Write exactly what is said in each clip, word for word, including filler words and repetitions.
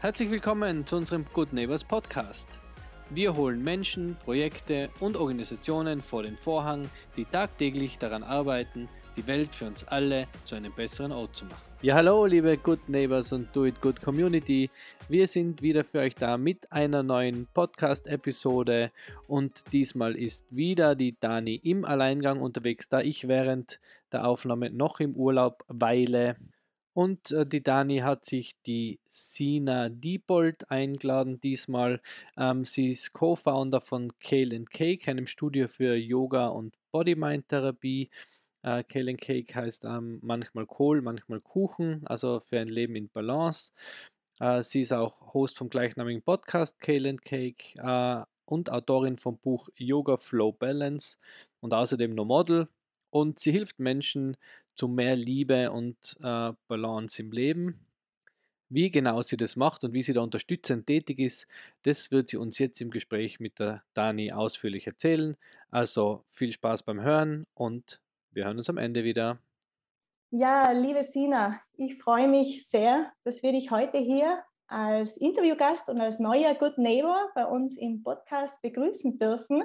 Herzlich willkommen zu unserem Good Neighbors Podcast. Wir holen Menschen, Projekte und Organisationen vor den Vorhang, die tagtäglich daran arbeiten, die Welt für uns alle zu einem besseren Ort zu machen. Ja, hallo liebe Good Neighbors und Do It Good Community. Wir sind wieder für euch da mit einer neuen Podcast-Episode und diesmal ist wieder die Dani im Alleingang unterwegs, da ich während der Aufnahme noch im Urlaub weile. Und äh, die Dani hat sich die Sina Diebold eingeladen diesmal. Ähm, sie ist Co-Founder von Kale and Cake, einem Studio für Yoga und Body-Mind-Therapie. Äh, Kale and Cake heißt ähm, manchmal Kohl, manchmal Kuchen, also für ein Leben in Balance. Äh, sie ist auch Host vom gleichnamigen Podcast Kale and Cake äh, und Autorin vom Buch Yoga Flow Balance und außerdem noch Model. Und sie hilft Menschen zu mehr Liebe und äh, Balance im Leben. Wie genau sie das macht und wie sie da unterstützend tätig ist, das wird sie uns jetzt im Gespräch mit der Dani ausführlich erzählen. Also viel Spaß beim Hören und wir hören uns am Ende wieder. Ja, liebe Sina, ich freue mich sehr, dass wir dich heute hier als Interviewgast und als neuer Good Neighbor bei uns im Podcast begrüßen dürfen.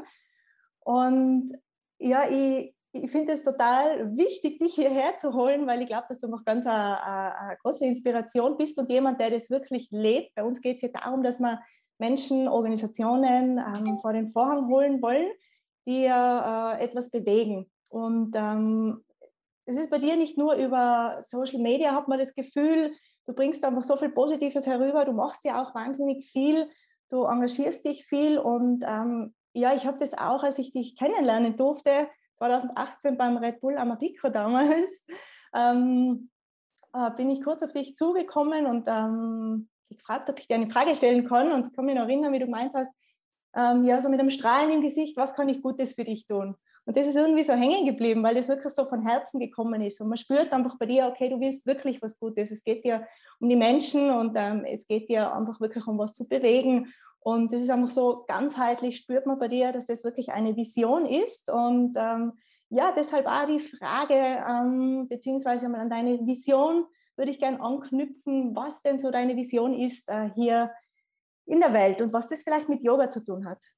Und ja, ich, ich finde es total wichtig, dich hierher zu holen, weil ich glaube, dass du noch ganz eine, eine, eine große Inspiration bist und jemand, der das wirklich lebt. Bei uns geht es hier darum, dass wir Menschen, Organisationen ähm, vor den Vorhang holen wollen, die äh, etwas bewegen. Und ähm, es ist bei dir nicht nur über Social Media, hat man das Gefühl, du bringst einfach so viel Positives herüber, du machst ja auch wahnsinnig viel, du engagierst dich viel und ähm, ja, ich habe das auch, als ich dich kennenlernen durfte, zwanzig achtzehn beim Red Bull Amapico damals, ähm, äh, bin ich kurz auf dich zugekommen und ähm, gefragt, ob ich dir eine Frage stellen kann und ich kann mich noch erinnern, wie du gemeint hast, ähm, ja, so mit einem Strahlen im Gesicht, was kann ich Gutes für dich tun? Und das ist irgendwie so hängen geblieben, weil das wirklich so von Herzen gekommen ist. Und man spürt einfach bei dir, okay, du willst wirklich was Gutes. Es geht dir um die Menschen und ähm, es geht dir einfach wirklich um was zu bewegen. Und das ist einfach so ganzheitlich, spürt man bei dir, dass das wirklich eine Vision ist. Und ähm, ja, deshalb auch die Frage, ähm, beziehungsweise mal an deine Vision würde ich gerne anknüpfen, was denn so deine Vision ist äh, hier in der Welt und was das vielleicht mit Yoga zu tun hat.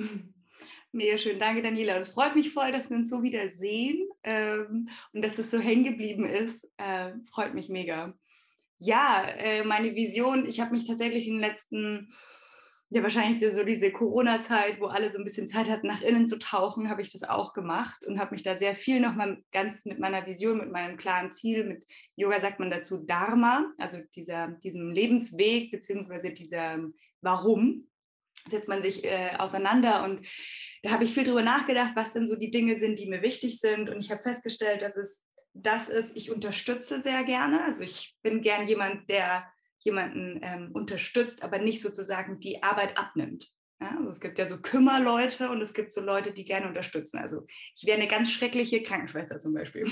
Mega schön, danke Daniela. Und es freut mich voll, dass wir uns so wieder sehen ähm, und dass das so hängen geblieben ist. Äh, freut mich mega. Ja, äh, meine Vision, ich habe mich tatsächlich in den letzten, ja wahrscheinlich so diese Corona-Zeit, wo alle so ein bisschen Zeit hatten, nach innen zu tauchen, habe ich das auch gemacht und habe mich da sehr viel nochmal ganz mit meiner Vision, mit meinem klaren Ziel, mit Yoga sagt man dazu Dharma, also dieser, diesem Lebensweg beziehungsweise dieser Warum, setzt man sich äh, auseinander und da habe ich viel drüber nachgedacht, was denn so die Dinge sind, die mir wichtig sind und ich habe festgestellt, dass es das ist, ich unterstütze sehr gerne, also ich bin gern jemand, der jemanden ähm, unterstützt, aber nicht sozusagen die Arbeit abnimmt. Ja, also es gibt ja so Kümmerleute und es gibt so Leute, die gerne unterstützen, also ich wäre eine ganz schreckliche Krankenschwester zum Beispiel.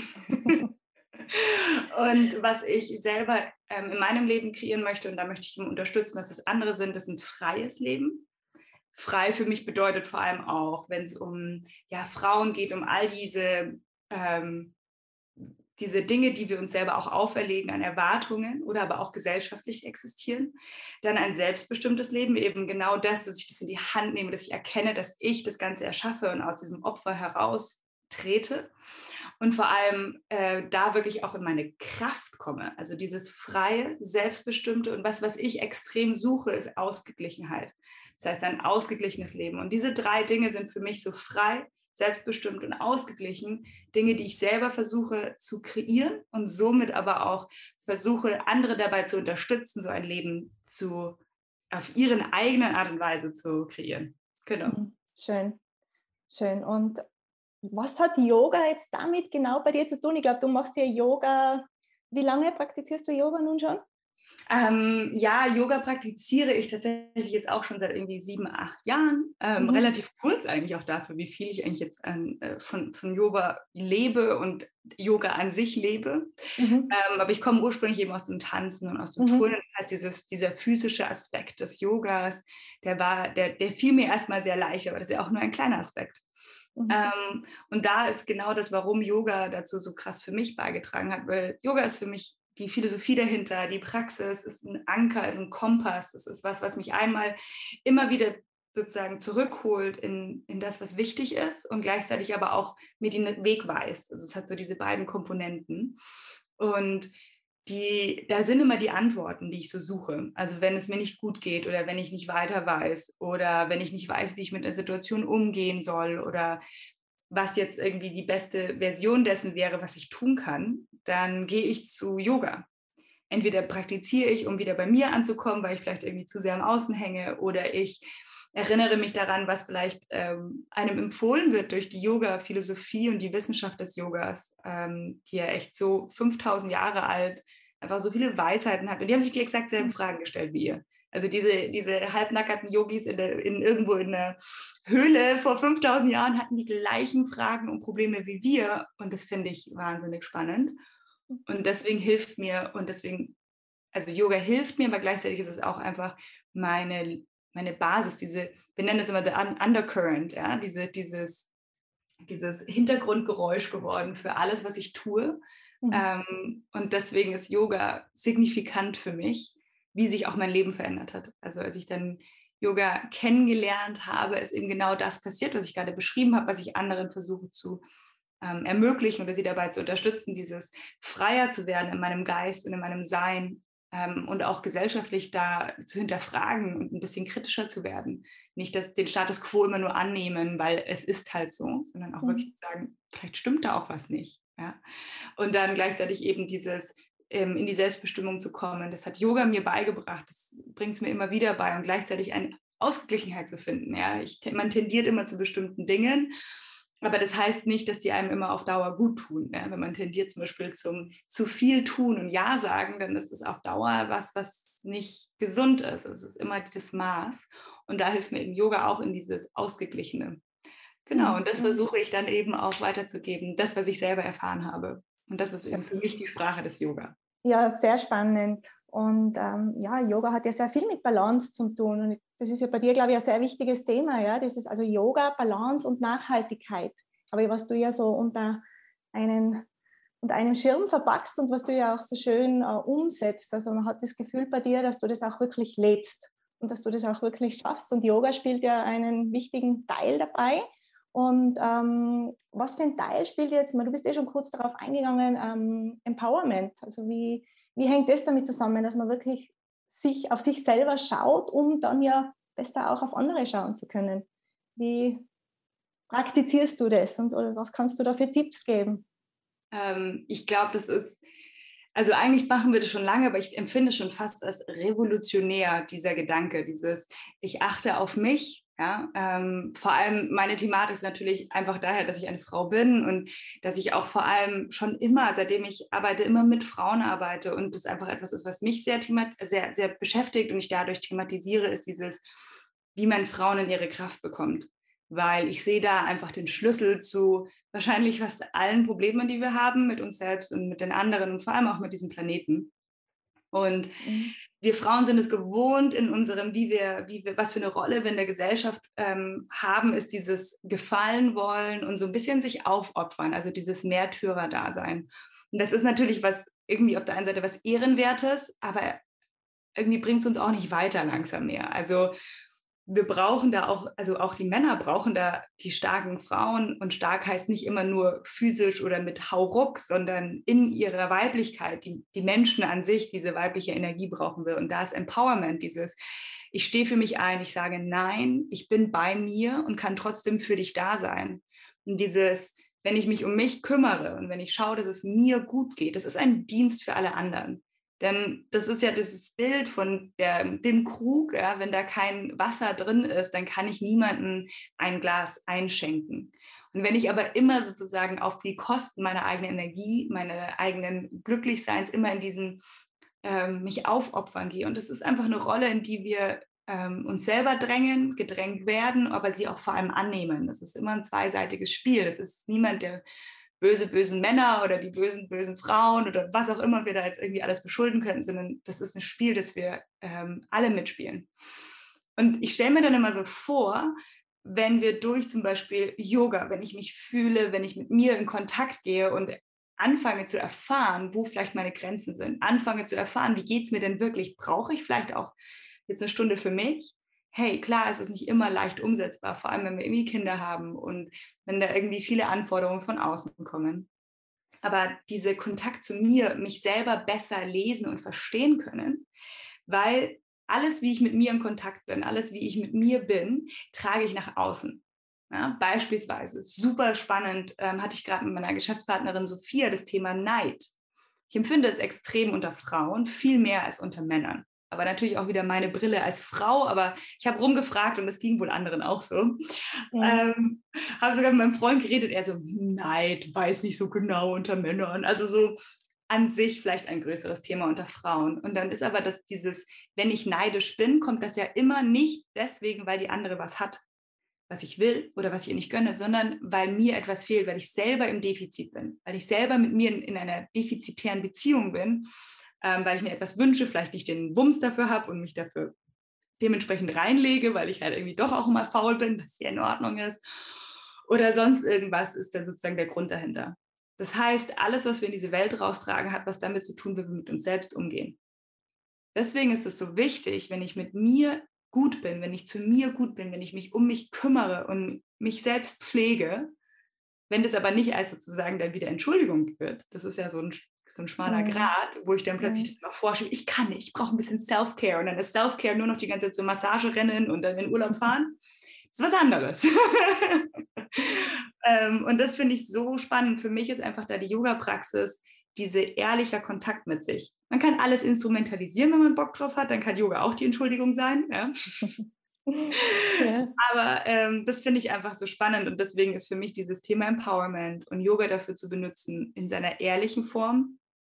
Und was ich selber ähm, in meinem Leben kreieren möchte und da möchte ich ihn unterstützen, dass es andere sind, das ist ein freies Leben. Frei für mich bedeutet vor allem auch, wenn es um ja, Frauen geht, um all diese, ähm, diese Dinge, die wir uns selber auch auferlegen an Erwartungen oder aber auch gesellschaftlich existieren. Dann ein selbstbestimmtes Leben, eben genau das, dass ich das in die Hand nehme, dass ich erkenne, dass ich das Ganze erschaffe und aus diesem Opfer heraus trete und vor allem äh, da wirklich auch in meine Kraft komme. Also dieses freie, selbstbestimmte und was, was ich extrem suche, ist Ausgeglichenheit. Das heißt, ein ausgeglichenes Leben. Und diese drei Dinge sind für mich so frei, selbstbestimmt und ausgeglichen. Dinge, die ich selber versuche zu kreieren und somit aber auch versuche, andere dabei zu unterstützen, so ein Leben zu, auf ihren eigenen Art und Weise zu kreieren. Genau. Schön, schön. Und was hat Yoga jetzt damit genau bei dir zu tun? Ich glaube, du machst ja Yoga. Wie lange praktizierst du Yoga nun schon? Ähm, ja, Yoga praktiziere ich tatsächlich jetzt auch schon seit irgendwie sieben, acht Jahren. Ähm, mhm. Relativ kurz eigentlich auch dafür, wie viel ich eigentlich jetzt an, äh, von, von Yoga lebe und Yoga an sich lebe. Mhm. Ähm, aber ich komme ursprünglich eben aus dem Tanzen und aus dem mhm. Turnen. Das heißt, dieses, dieser physische Aspekt des Yogas, der, war, der, der fiel mir erstmal sehr leicht, aber das ist ja auch nur ein kleiner Aspekt. Mhm. Ähm, und da ist genau das, warum Yoga dazu so krass für mich beigetragen hat, weil Yoga ist für mich die Philosophie dahinter, die Praxis ist ein Anker, ist ein Kompass. Es ist was, was mich einmal immer wieder sozusagen zurückholt in, in das, was wichtig ist und gleichzeitig aber auch mir den Weg weist. Also es hat so diese beiden Komponenten. Und die, da sind immer die Antworten, die ich so suche. Also wenn es mir nicht gut geht oder wenn ich nicht weiter weiß oder wenn ich nicht weiß, wie ich mit einer Situation umgehen soll oder was jetzt irgendwie die beste Version dessen wäre, was ich tun kann, dann gehe ich zu Yoga. Entweder praktiziere ich, um wieder bei mir anzukommen, weil ich vielleicht irgendwie zu sehr am Außen hänge, oder ich erinnere mich daran, was vielleicht ähm, einem empfohlen wird durch die Yoga-Philosophie und die Wissenschaft des Yogas, ähm, die ja echt so fünftausend Jahre alt, einfach so viele Weisheiten hat. Und die haben sich die exakt selben Fragen gestellt wie ihr. Also diese, diese halbnackerten Yogis in der, in, irgendwo in der Höhle vor fünftausend Jahren hatten die gleichen Fragen und Probleme wie wir. Und das finde ich wahnsinnig spannend. Und deswegen hilft mir, und deswegen, also Yoga hilft mir, aber gleichzeitig ist es auch einfach meine, meine Basis, diese, wir nennen es immer the undercurrent, ja, diese, dieses, dieses Hintergrundgeräusch geworden für alles, was ich tue. Mhm. Ähm, und deswegen ist Yoga signifikant für mich, wie sich auch mein Leben verändert hat. Also als ich dann Yoga kennengelernt habe, ist eben genau das passiert, was ich gerade beschrieben habe, was ich anderen versuche zu ähm, ermöglichen oder sie dabei zu unterstützen, dieses freier zu werden in meinem Geist und in meinem Sein ähm, und auch gesellschaftlich da zu hinterfragen und ein bisschen kritischer zu werden. Nicht das, den Status quo immer nur annehmen, weil es ist halt so, sondern auch mhm. wirklich zu sagen, vielleicht stimmt da auch was nicht. Ja? Und dann gleichzeitig eben dieses ähm, in die Selbstbestimmung zu kommen. Das hat Yoga mir beigebracht, das bringt es mir immer wieder bei und gleichzeitig eine Ausgeglichenheit zu finden. Ja? Ich, man tendiert immer zu bestimmten Dingen, aber das heißt nicht, dass die einem immer auf Dauer gut tun. Ja? Wenn man tendiert zum Beispiel zum zu viel tun und Ja sagen, dann ist das auf Dauer was, was nicht gesund ist. Es ist immer das Maß. Und da hilft mir eben Yoga auch in dieses Ausgeglichene. Genau, und das versuche ich dann eben auch weiterzugeben, das, was ich selber erfahren habe. Und das ist eben für mich die Sprache des Yoga. Ja, sehr spannend. Und ähm, ja, Yoga hat ja sehr viel mit Balance zu tun. Und das ist ja bei dir, glaube ich, ein sehr wichtiges Thema. Ja? Das ist also Yoga, Balance und Nachhaltigkeit. Aber was du ja so unter, einen, unter einem Schirm verpackst und was du ja auch so schön äh, umsetzt. Also man hat das Gefühl bei dir, dass du das auch wirklich lebst und dass du das auch wirklich schaffst. Und Yoga spielt ja einen wichtigen Teil dabei. Und ähm, was für ein Teil spielt jetzt, du bist eh schon kurz darauf eingegangen, ähm, Empowerment. Also wie, wie hängt das damit zusammen, dass man wirklich sich auf sich selber schaut, um dann ja besser auch auf andere schauen zu können? Wie praktizierst du das und oder was kannst du da für Tipps geben? Ähm, ich glaube, das ist, also eigentlich machen wir das schon lange, aber ich empfinde es schon fast als revolutionär, dieser Gedanke, dieses, ich achte auf mich. Ja, ähm, vor allem meine Thematik ist natürlich einfach daher, dass ich eine Frau bin und dass ich auch vor allem schon immer, seitdem ich arbeite, immer mit Frauen arbeite und das einfach etwas ist, was mich sehr, sehr, sehr beschäftigt und ich dadurch thematisiere, ist dieses, wie man Frauen in ihre Kraft bekommt. Weil ich sehe da einfach den Schlüssel zu wahrscheinlich fast allen Problemen, die wir haben mit uns selbst und mit den anderen und vor allem auch mit diesem Planeten. Und mhm. wir Frauen sind es gewohnt in unserem, wie wir, wie wir, was für eine Rolle wir in der Gesellschaft ähm, haben, ist dieses Gefallen wollen und so ein bisschen sich aufopfern, also dieses Märtyrer-Dasein. Und das ist natürlich was, irgendwie auf der einen Seite was Ehrenwertes, aber irgendwie bringt es uns auch nicht weiter langsam mehr. Also wir brauchen da auch, also auch die Männer brauchen da die starken Frauen und stark heißt nicht immer nur physisch oder mit Hauruck, sondern in ihrer Weiblichkeit, die, die Menschen an sich, diese weibliche Energie brauchen wir und da ist Empowerment, dieses, ich stehe für mich ein, ich sage nein, ich bin bei mir und kann trotzdem für dich da sein und dieses, wenn ich mich um mich kümmere und wenn ich schaue, dass es mir gut geht, das ist ein Dienst für alle anderen. Denn das ist ja dieses Bild von der, dem Krug, ja, wenn da kein Wasser drin ist, dann kann ich niemandem ein Glas einschenken. Und wenn ich aber immer sozusagen auf die Kosten meiner eigenen Energie, meiner eigenen Glücklichseins immer in diesen ähm, mich aufopfern gehe. Und das ist einfach eine Rolle, in die wir ähm, uns selber drängen, gedrängt werden, aber sie auch vor allem annehmen. Das ist immer ein zweiseitiges Spiel. Das ist niemand, der böse, bösen Männer oder die bösen, bösen Frauen oder was auch immer wir da jetzt irgendwie alles beschulden könnten, sondern das ist ein Spiel, das wir ähm, alle mitspielen. Und ich stelle mir dann immer so vor, wenn wir durch zum Beispiel Yoga, wenn ich mich fühle, wenn ich mit mir in Kontakt gehe und anfange zu erfahren, wo vielleicht meine Grenzen sind, anfange zu erfahren, wie geht es mir denn wirklich, brauche ich vielleicht auch jetzt eine Stunde für mich? Hey, klar, es ist nicht immer leicht umsetzbar, vor allem wenn wir irgendwie Kinder haben und wenn da irgendwie viele Anforderungen von außen kommen. Aber dieser Kontakt zu mir, mich selber besser lesen und verstehen können, weil alles, wie ich mit mir in Kontakt bin, alles, wie ich mit mir bin, trage ich nach außen. Ja, beispielsweise, super spannend, ähm, hatte ich gerade mit meiner Geschäftspartnerin Sophia das Thema Neid. Ich empfinde es extrem unter Frauen, viel mehr als unter Männern. Aber natürlich auch wieder meine Brille als Frau, aber ich habe rumgefragt und das ging wohl anderen auch so. Ja. Ähm, habe sogar mit meinem Freund geredet, er so, Neid, weiß nicht so genau unter Männern. Also so an sich vielleicht ein größeres Thema unter Frauen. Und dann ist aber das, dieses, wenn ich neidisch bin, kommt das ja immer nicht deswegen, weil die andere was hat, was ich will oder was ich ihr nicht gönne, sondern weil mir etwas fehlt, weil ich selber im Defizit bin, weil ich selber mit mir in, in einer defizitären Beziehung bin, ähm, weil ich mir etwas wünsche, vielleicht nicht den Wumms dafür habe und mich dafür dementsprechend reinlege, weil ich halt irgendwie doch auch immer faul bin, was ja in Ordnung ist. Oder sonst irgendwas ist da sozusagen der Grund dahinter. Das heißt, alles, was wir in diese Welt raustragen, hat was damit zu tun, wie wir mit uns selbst umgehen. Deswegen ist es so wichtig, wenn ich mit mir gut bin, wenn ich zu mir gut bin, wenn ich mich um mich kümmere und mich selbst pflege, wenn das aber nicht als sozusagen dann wieder Entschuldigung wird, das ist ja so ein, so ein schmaler mhm. Grat, wo ich dann plötzlich mhm. das mal vorschiebe, ich kann nicht, ich brauche ein bisschen Self-Care und dann ist Self-Care nur noch die ganze Zeit zur Massage rennen und dann in Urlaub fahren. Das ist was anderes. ähm, und das finde ich so spannend. Für mich ist einfach da die Yoga-Praxis diese ehrlicher Kontakt mit sich. Man kann alles instrumentalisieren, wenn man Bock drauf hat, dann kann Yoga auch die Entschuldigung sein. Ja. Ja. Aber ähm, das finde ich einfach so spannend und deswegen ist für mich dieses Thema Empowerment und Yoga dafür zu benutzen in seiner ehrlichen Form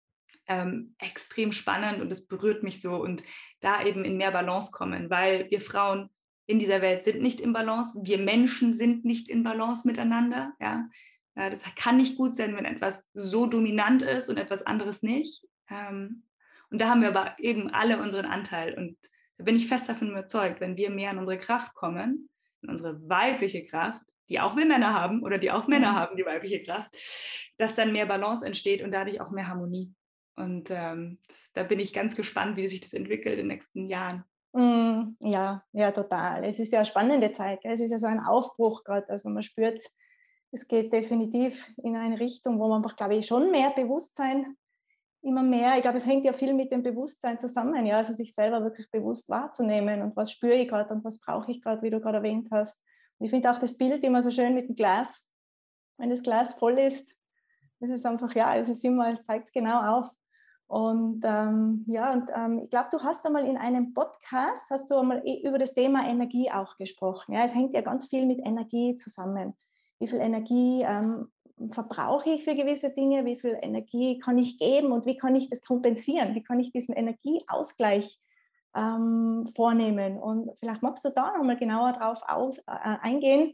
ähm, extrem spannend und es berührt mich so und da eben in mehr Balance kommen, weil wir Frauen in dieser Welt sind nicht in Balance, wir Menschen sind nicht in Balance miteinander, ja. Ja, das kann nicht gut sein, wenn etwas so dominant ist und etwas anderes nicht. Ähm, und da haben wir aber eben alle unseren Anteil und da bin ich fest davon überzeugt, wenn wir mehr in unsere Kraft kommen, in unsere weibliche Kraft, die auch wir Männer haben oder die auch Männer mhm. haben, die weibliche Kraft, dass dann mehr Balance entsteht und dadurch auch mehr Harmonie. Und ähm, das, da bin ich ganz gespannt, wie sich das entwickelt in den nächsten Jahren. Mm, ja, ja, total. Es ist ja eine spannende Zeit. Gell? Es ist ja so ein Aufbruch gerade. Also man spürt, es geht definitiv in eine Richtung, wo man einfach, glaube ich, schon mehr Bewusstsein immer mehr, ich glaube, es hängt ja viel mit dem Bewusstsein zusammen, ja, also sich selber wirklich bewusst wahrzunehmen und was spüre ich gerade und was brauche ich gerade, wie du gerade erwähnt hast. Und ich finde auch das Bild immer so schön mit dem Glas. Wenn das Glas voll ist, ist es einfach, ja, es ist immer, es zeigt es genau auf. Und ähm, ja, und ähm, ich glaube, du hast einmal in einem Podcast, hast du einmal über das Thema Energie auch gesprochen. Ja, es hängt ja ganz viel mit Energie zusammen. Wie viel Energie ähm, verbrauche ich für gewisse Dinge, wie viel Energie kann ich geben und wie kann ich das kompensieren, wie kann ich diesen Energieausgleich ähm, vornehmen. Und vielleicht magst du da nochmal genauer drauf aus, äh, eingehen,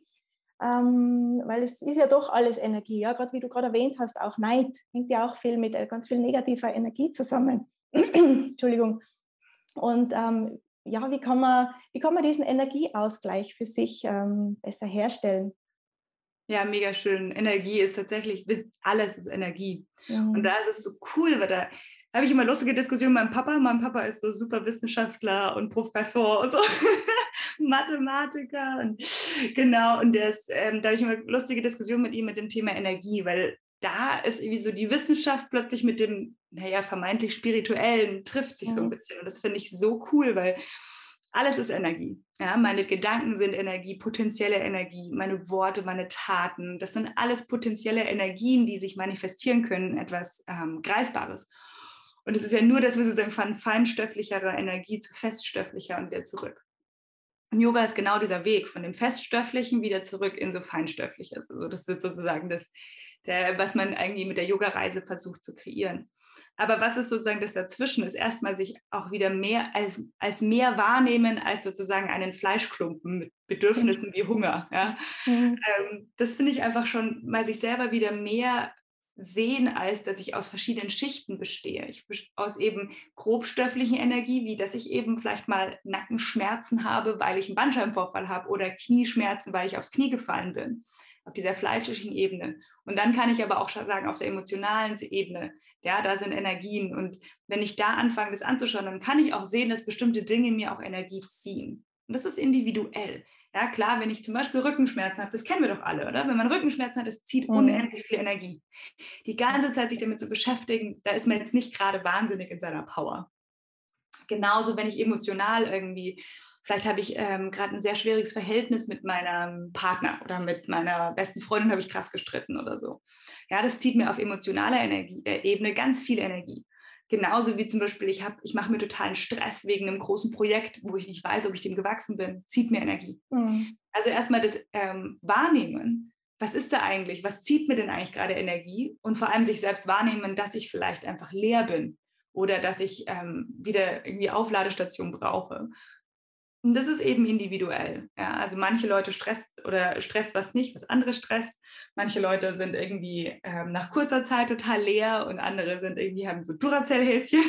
ähm, weil es ist ja doch alles Energie, ja? Gerade wie du gerade erwähnt hast, auch Neid hängt ja auch viel mit äh, ganz viel negativer Energie zusammen. Entschuldigung. Und ähm, ja, wie kann man, wie kann man diesen Energieausgleich für sich ähm, besser herstellen? Ja, mega schön. Energie ist tatsächlich, alles ist Energie. Mhm. Und da ist es so cool, weil da habe ich immer lustige Diskussionen mit meinem Papa. Mein Papa ist so super Wissenschaftler und Professor und so, Mathematiker. Und genau, und das, ähm, da habe ich immer lustige Diskussionen mit ihm mit dem Thema Energie, weil da ist irgendwie so die Wissenschaft plötzlich mit dem, naja, vermeintlich Spirituellen trifft sich mhm. so ein bisschen. Und das finde ich so cool, weil alles ist Energie. Ja, meine Gedanken sind Energie, potenzielle Energie, meine Worte, meine Taten. Das sind alles potenzielle Energien, die sich manifestieren können, etwas ähm, Greifbares. Und es ist ja nur, dass wir sozusagen von feinstofflicherer Energie zu feststofflicher und wieder zurück. Und Yoga ist genau dieser Weg, von dem Feststofflichen wieder zurück in so Feinstoffliches. Also das ist sozusagen das, der, was man eigentlich mit der Yoga-Reise versucht zu kreieren. Aber was ist sozusagen das dazwischen, ist erstmal sich auch wieder mehr als, als mehr wahrnehmen als sozusagen einen Fleischklumpen mit Bedürfnissen wie Hunger. Ja? Mhm. Ähm, das finde ich einfach schon, mal sich selber wieder mehr sehen, als dass ich aus verschiedenen Schichten bestehe. Ich aus eben grobstofflichen Energie, wie dass ich eben vielleicht mal Nackenschmerzen habe, weil ich einen Bandscheibenvorfall habe oder Knieschmerzen, weil ich aufs Knie gefallen bin. auf dieser fleischlichen Ebene. Und dann kann ich aber auch schon sagen, auf der emotionalen Ebene, ja, da sind Energien. Und wenn ich da anfange, das anzuschauen, dann kann ich auch sehen, dass bestimmte Dinge mir auch Energie ziehen. Und das ist individuell. Ja, klar, wenn ich zum Beispiel Rückenschmerzen habe, das kennen wir doch alle, oder? Wenn man Rückenschmerzen hat, das zieht unendlich viel Energie. Die ganze Zeit sich damit zu beschäftigen, da ist man jetzt nicht gerade wahnsinnig in seiner Power. Genauso, wenn ich emotional irgendwie, vielleicht habe ich ähm, gerade ein sehr schwieriges Verhältnis mit meinem Partner oder mit meiner besten Freundin, habe ich krass gestritten oder so. Ja, das zieht mir auf emotionaler Energie, äh, Ebene ganz viel Energie. Genauso wie zum Beispiel, ich, hab, ich mache mir totalen Stress wegen einem großen Projekt, wo ich nicht weiß, ob ich dem gewachsen bin, zieht mir Energie. Mhm. Also erstmal das ähm, Wahrnehmen, was ist da eigentlich, was zieht mir denn eigentlich gerade Energie? Und vor allem sich selbst wahrnehmen, dass ich vielleicht einfach leer bin oder dass ich ähm, wieder irgendwie Aufladestation brauche. Und das ist eben individuell. Ja? Also manche Leute stresst oder stresst was nicht, was andere stresst. Manche Leute sind irgendwie ähm, nach kurzer Zeit total leer und andere sind irgendwie, haben so Duracell-Häschen.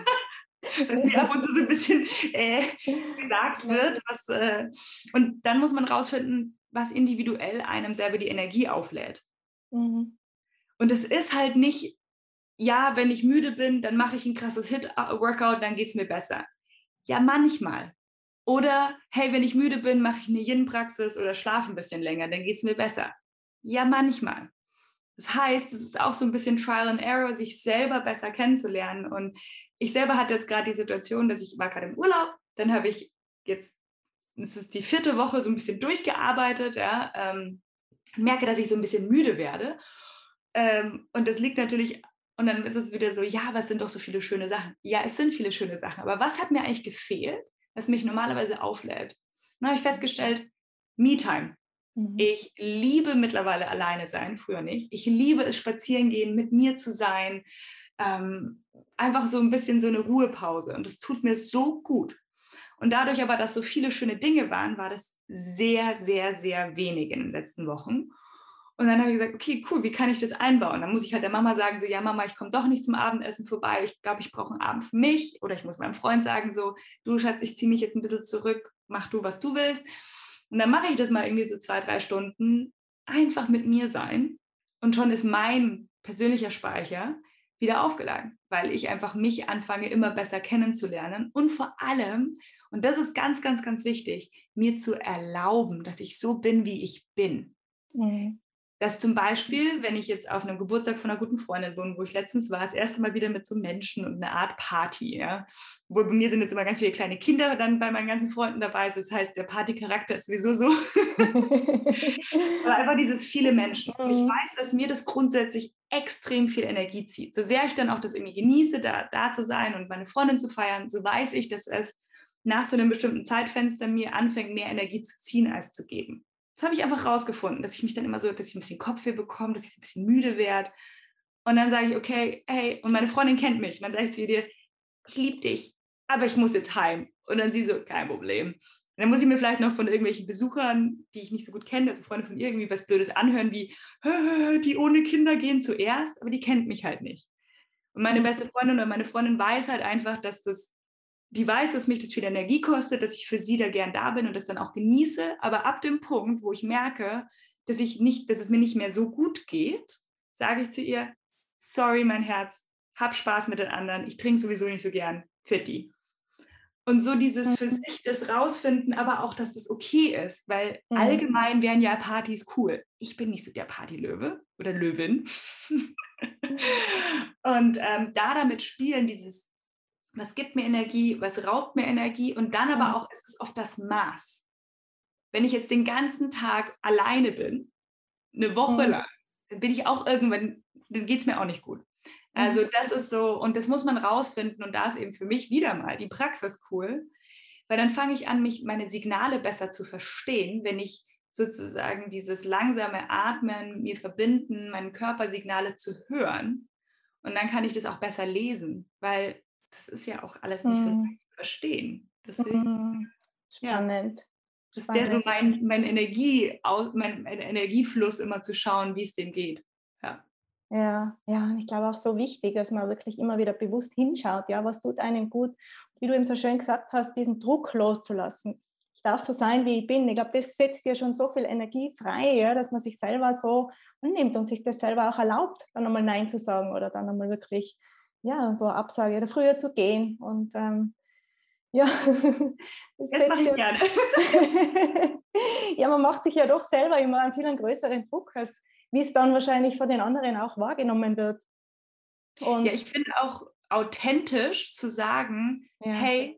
Dass mir ab und zu so ein bisschen äh, gesagt wird. Was, äh, und dann muss man rausfinden, was individuell einem selber die Energie auflädt. Mhm. Und es ist halt nicht, ja, wenn ich müde bin, dann mache ich ein krasses Hit-Workout, dann geht es mir besser. Ja, manchmal. Oder, hey, wenn ich müde bin, mache ich eine Yin-Praxis oder schlafe ein bisschen länger, dann geht es mir besser. Ja, manchmal. Das heißt, es ist auch so ein bisschen Trial and Error, sich selber besser kennenzulernen. Und ich selber hatte jetzt gerade die Situation, dass ich war gerade im Urlaub, dann habe ich jetzt, es ist die vierte Woche, so ein bisschen durchgearbeitet, ja, ähm, merke, dass ich so ein bisschen müde werde. Ähm, und das liegt natürlich, und dann ist es wieder so, ja, aber es sind doch so viele schöne Sachen. Ja, es sind viele schöne Sachen, aber was hat mir eigentlich gefehlt, was mich normalerweise auflädt? Dann habe ich festgestellt, Me-Time. Mhm. Ich liebe mittlerweile alleine sein, früher nicht. Ich liebe es, spazieren gehen, mit mir zu sein. Ähm, einfach so ein bisschen so eine Ruhepause. Und das tut mir so gut. Und dadurch aber, dass so viele schöne Dinge waren, war das sehr, sehr, sehr wenig in den letzten Wochen. Und dann habe ich gesagt, okay, cool, wie kann ich das einbauen? Dann muss ich halt der Mama sagen, so, ja Mama, ich komme doch nicht zum Abendessen vorbei. Ich glaube, ich brauche einen Abend für mich. Oder ich muss meinem Freund sagen, so, du Schatz, ich ziehe mich jetzt ein bisschen zurück, mach du, was du willst. Und dann mache ich das mal irgendwie so zwei, drei Stunden, einfach mit mir sein. Und schon ist mein persönlicher Speicher wieder aufgeladen, weil ich einfach mich anfange, immer besser kennenzulernen. Und vor allem, und das ist ganz, ganz, ganz wichtig, mir zu erlauben, dass ich so bin, wie ich bin. Mhm. Dass zum Beispiel, wenn ich jetzt auf einem Geburtstag von einer guten Freundin bin, wo ich letztens war, das erste Mal wieder mit so Menschen und eine Art Party, ja. Wo bei mir sind jetzt immer ganz viele kleine Kinder dann bei meinen ganzen Freunden dabei. Das heißt, der Partycharakter ist sowieso so. Aber einfach dieses viele Menschen. Und ich weiß, dass mir das grundsätzlich extrem viel Energie zieht. So sehr ich dann auch das irgendwie genieße, da, da zu sein und meine Freundin zu feiern, so weiß ich, dass es nach so einem bestimmten Zeitfenster mir anfängt, mehr Energie zu ziehen, als zu geben. Das habe ich einfach rausgefunden, dass ich mich dann immer so, dass ich ein bisschen Kopfweh bekomme, dass ich ein bisschen müde werde. Und dann sage ich, okay, hey, und meine Freundin kennt mich. Und dann sage ich zu ihr, ich liebe dich, aber ich muss jetzt heim. Und dann sie so, kein Problem. Und dann muss ich mir vielleicht noch von irgendwelchen Besuchern, die ich nicht so gut kenne, also Freunde von ihr, irgendwie was Blödes anhören, wie, die ohne Kinder gehen zuerst, aber die kennt mich halt nicht. Und meine beste Freundin oder meine Freundin weiß halt einfach, dass das die weiß, dass mich das viel Energie kostet, dass ich für sie da gern da bin und das dann auch genieße. Aber ab dem Punkt, wo ich merke, dass, ich nicht, dass es mir nicht mehr so gut geht, sage ich zu ihr, sorry, mein Herz, hab Spaß mit den anderen, ich trinke sowieso nicht so gern, Fitti. Und so dieses für sich das rausfinden, aber auch, dass das okay ist, weil mhm. allgemein wären ja Partys cool. Ich bin nicht so der Partylöwe oder Löwin. Und ähm, da damit spielen, dieses was gibt mir Energie, was raubt mir Energie und dann aber auch, es ist oft das Maß. Wenn ich jetzt den ganzen Tag alleine bin, eine Woche mhm. lang, dann bin ich auch irgendwann, dann geht es mir auch nicht gut. Also das ist so, und das muss man rausfinden und da ist eben für mich wieder mal die Praxis cool, weil dann fange ich an, mich meine Signale besser zu verstehen, wenn ich sozusagen dieses langsame Atmen, mir verbinden, meine Körpersignale zu hören und dann kann ich das auch besser lesen, weil das ist ja auch alles nicht so leicht zu verstehen. Deswegen, Spannend. Ja, das wäre so mein, mein, Energie, mein, mein Energiefluss, immer zu schauen, wie es dem geht. Ja. Ja, ja, ich glaube auch so wichtig, dass man wirklich immer wieder bewusst hinschaut, ja, was tut einem gut. Wie du eben so schön gesagt hast, diesen Druck loszulassen. ich darf so sein, wie ich bin. Ich glaube, das setzt ja schon so viel Energie frei, ja, dass man sich selber so annimmt und sich das selber auch erlaubt, dann einmal Nein zu sagen oder dann einmal wirklich, ja, wo Absage oder früher zu gehen. Und ähm, ja, das, das mache ich ja, gerne. ja, man macht sich ja doch selber immer einen viel größeren Druck, als wie es dann wahrscheinlich von den anderen auch wahrgenommen wird. Und ja, ich finde auch authentisch zu sagen, ja. Hey,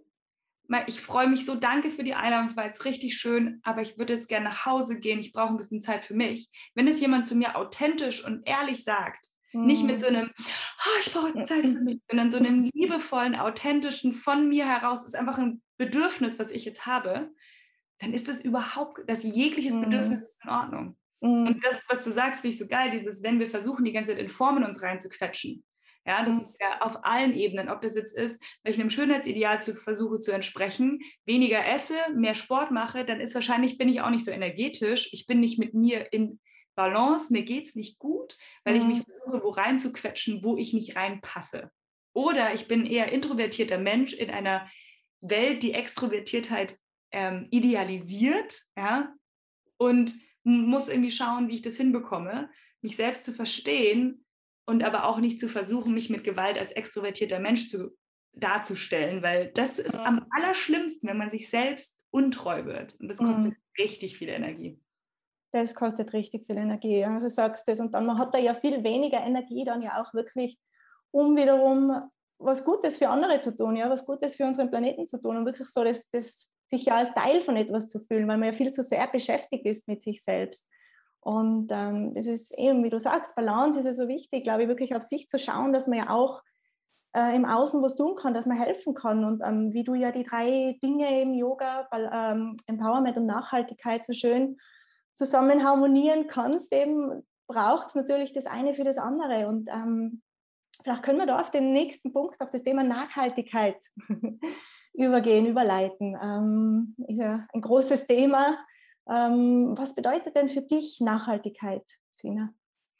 ich freue mich so, danke für die Einladung, es war jetzt richtig schön, aber ich würde jetzt gerne nach Hause gehen, ich brauche ein bisschen Zeit für mich. Wenn es jemand zu mir authentisch und ehrlich sagt, mm. nicht mit so einem, oh, ich brauche jetzt Zeit für mich, sondern so einem liebevollen, authentischen, von mir heraus, ist einfach ein Bedürfnis, was ich jetzt habe, dann ist das überhaupt, das jegliches mm. Bedürfnis ist in Ordnung. Mm. Und das, was du sagst, finde ich so geil, dieses, wenn wir versuchen, die ganze Zeit in Formen uns reinzuquetschen. Ja, das ist ja auf allen Ebenen, ob das jetzt ist, wenn ich einem Schönheitsideal zu, versuche zu entsprechen, weniger esse, mehr Sport mache, dann ist wahrscheinlich, bin ich auch nicht so energetisch, ich bin nicht mit mir in Balance, mir geht es nicht gut, weil mhm. ich mich versuche, wo reinzuquetschen, wo ich nicht reinpasse. Oder ich bin eher introvertierter Mensch in einer Welt, die Extrovertiertheit ähm, idealisiert, ja, und muss irgendwie schauen, wie ich das hinbekomme, mich selbst zu verstehen, und aber auch nicht zu versuchen, mich mit Gewalt als extrovertierter Mensch zu, darzustellen, weil das ist ja. am allerschlimmsten, wenn man sich selbst untreu wird. Und das kostet mhm. richtig viel Energie. Das kostet richtig viel Energie, ja. Du sagst das. Und dann man hat da ja viel weniger Energie dann ja auch wirklich, um wiederum was Gutes für andere zu tun, ja, was Gutes für unseren Planeten zu tun und wirklich so das, das sich ja als Teil von etwas zu fühlen, weil man ja viel zu sehr beschäftigt ist mit sich selbst. Und ähm, das ist eben, wie du sagst, Balance ist ja so wichtig, glaube ich, wirklich auf sich zu schauen, dass man ja auch äh, im Außen was tun kann, dass man helfen kann. Und ähm, wie du ja die drei Dinge im Yoga, ähm, Empowerment und Nachhaltigkeit so schön zusammen harmonieren kannst, eben braucht es natürlich das eine für das andere. Und ähm, vielleicht können wir da auf den nächsten Punkt, auf das Thema Nachhaltigkeit übergehen, überleiten. Ähm, ist ja ein großes Thema. Ähm, was bedeutet denn für dich Nachhaltigkeit, Sina?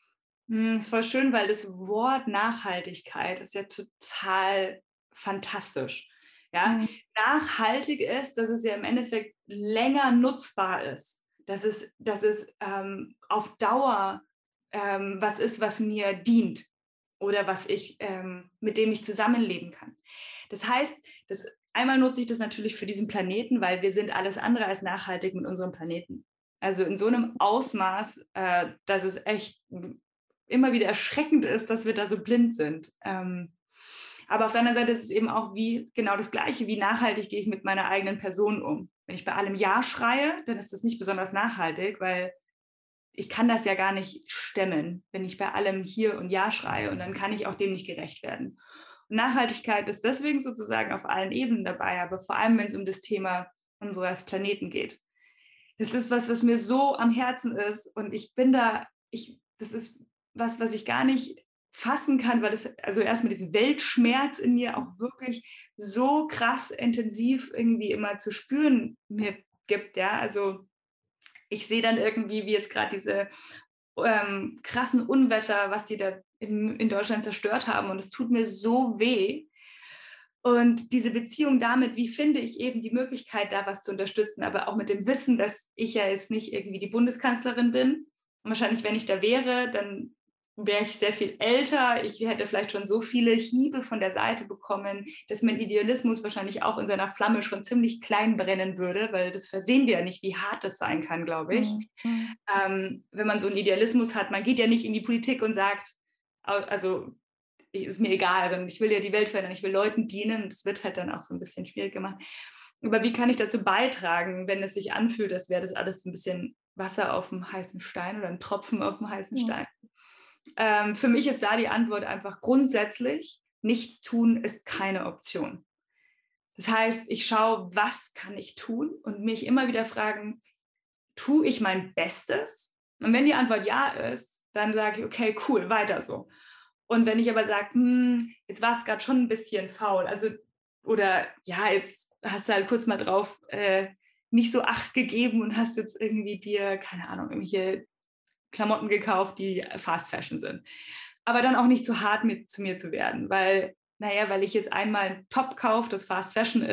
Es ist voll schön, weil das Wort Nachhaltigkeit ist ja total fantastisch. Ja? Mhm. Nachhaltig ist, dass es ja im Endeffekt länger nutzbar ist. Dass es, dass es ähm, auf Dauer ähm, was ist, was mir dient oder was ich, ähm, mit dem ich zusammenleben kann. Das heißt, das einmal nutze ich das natürlich für diesen Planeten, weil wir sind alles andere als nachhaltig mit unserem Planeten. Also in so einem Ausmaß, äh, dass es echt immer wieder erschreckend ist, dass wir da so blind sind. Ähm, aber auf der anderen Seite ist es eben auch wie genau das Gleiche, wie nachhaltig gehe ich mit meiner eigenen Person um. Wenn ich bei allem Ja schreie, dann ist das nicht besonders nachhaltig, weil ich kann das ja gar nicht stemmen, wenn ich bei allem Hier und Ja schreie und dann kann ich auch dem nicht gerecht werden. Nachhaltigkeit ist deswegen sozusagen auf allen Ebenen dabei, aber vor allem, wenn es um das Thema unseres Planeten geht. Das ist was, was mir so am Herzen ist und ich bin da, ich, das ist was, was ich gar nicht fassen kann, weil das, also erstmal diesen Weltschmerz in mir auch wirklich so krass intensiv irgendwie immer zu spüren mir gibt, ja, also ich sehe dann irgendwie, wie jetzt gerade diese ähm, krassen Unwetter, was die da in, in Deutschland zerstört haben und es tut mir so weh. Und diese Beziehung damit, wie finde ich eben die Möglichkeit, da was zu unterstützen, aber auch mit dem Wissen, dass ich ja jetzt nicht irgendwie die Bundeskanzlerin bin. Und wahrscheinlich, wenn ich da wäre, dann wäre ich sehr viel älter. Ich hätte vielleicht schon so viele Hiebe von der Seite bekommen, dass mein Idealismus wahrscheinlich auch in seiner Flamme schon ziemlich klein brennen würde, weil das versehen wir ja nicht, wie hart das sein kann, glaube ich. Mhm. Ähm, wenn man so einen Idealismus hat, man geht ja nicht in die Politik und sagt, also ist mir egal, also ich will ja die Welt verändern, ich will Leuten dienen. Das wird halt dann auch so ein bisschen schwierig gemacht. Aber wie kann ich dazu beitragen, wenn es sich anfühlt, als wäre das alles ein bisschen Wasser auf dem heißen Stein oder ein Tropfen auf dem heißen mhm. Stein? Ähm, für mich ist da die Antwort einfach grundsätzlich, nichts tun ist keine Option. Das heißt, ich schaue, was kann ich tun und mich immer wieder fragen, tue ich mein Bestes? Und wenn die Antwort ja ist, dann sage ich, okay, cool, weiter so. Und wenn ich aber sage, hm, jetzt war es gerade schon ein bisschen faul, also oder ja, jetzt hast du halt kurz mal drauf äh, nicht so Acht gegeben und hast jetzt irgendwie dir, keine Ahnung, irgendwelche Klamotten gekauft, die Fast Fashion sind. Aber dann auch nicht zu hart mit zu mir zu werden, weil, naja, weil ich jetzt einmal einen Top kaufe, das Fast Fashion ist,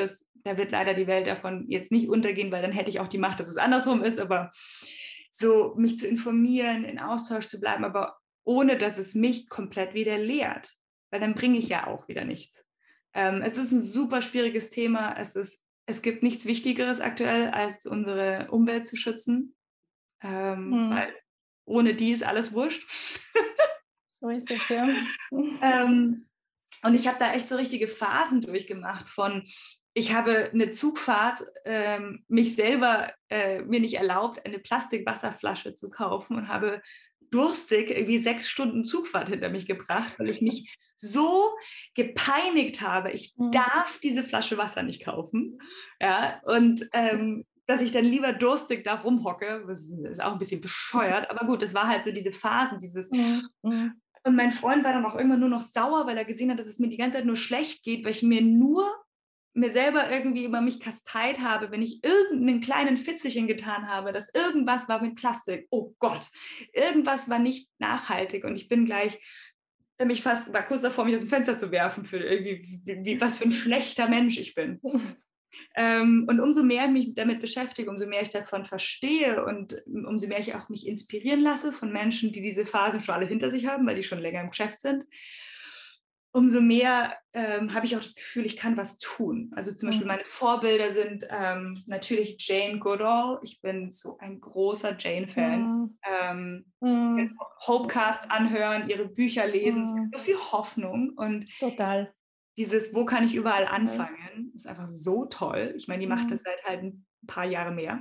da wird leider die Welt davon jetzt nicht untergehen, weil dann hätte ich auch die Macht, dass es andersrum ist, aber so mich zu informieren, in Austausch zu bleiben, aber ohne, dass es mich komplett wieder lehrt, weil dann bringe ich ja auch wieder nichts. Ähm, es ist ein super schwieriges Thema, es ist, es gibt nichts Wichtigeres aktuell, als unsere Umwelt zu schützen, ähm, mhm. weil ohne die ist alles wurscht. So ist es, ja. ähm, und ich habe da echt so richtige Phasen durchgemacht von, ich habe eine Zugfahrt ähm, mich selber äh, mir nicht erlaubt, eine Plastikwasserflasche zu kaufen und habe durstig irgendwie sechs Stunden Zugfahrt hinter mich gebracht, weil ich mich so gepeinigt habe. Ich mhm. darf diese Flasche Wasser nicht kaufen. Ja, und ähm, dass ich dann lieber durstig da rumhocke, das ist auch ein bisschen bescheuert, aber gut, das war halt so diese Phasen, dieses mhm. Und mein Freund war dann auch irgendwann nur noch sauer, weil er gesehen hat, dass es mir die ganze Zeit nur schlecht geht, weil ich mir nur mir selber irgendwie über mich kasteit habe, wenn ich irgendeinen kleinen Fitzelchen getan habe, dass irgendwas war mit Plastik. Oh Gott, irgendwas war nicht nachhaltig und ich bin gleich, mich fast war kurz davor, mich aus dem Fenster zu werfen für irgendwie, wie, wie, was für ein schlechter Mensch ich bin. ähm, und umso mehr ich mich damit beschäftige, umso mehr ich davon verstehe und umso mehr ich auch mich inspirieren lasse von Menschen, die diese Phasen schon alle hinter sich haben, weil die schon länger im Geschäft sind, umso mehr ähm, habe ich auch das Gefühl, ich kann was tun. Also zum Beispiel meine Vorbilder sind ähm, natürlich Jane Goodall. Ich bin so ein großer Jane-Fan. Mm. Ähm, mm. Hopecast anhören, ihre Bücher lesen. Mm. Es gibt so viel Hoffnung. Und total. Dieses, wo kann ich überall anfangen, ist einfach so toll. Ich meine, die macht mm. das seit halt ein paar Jahre mehr.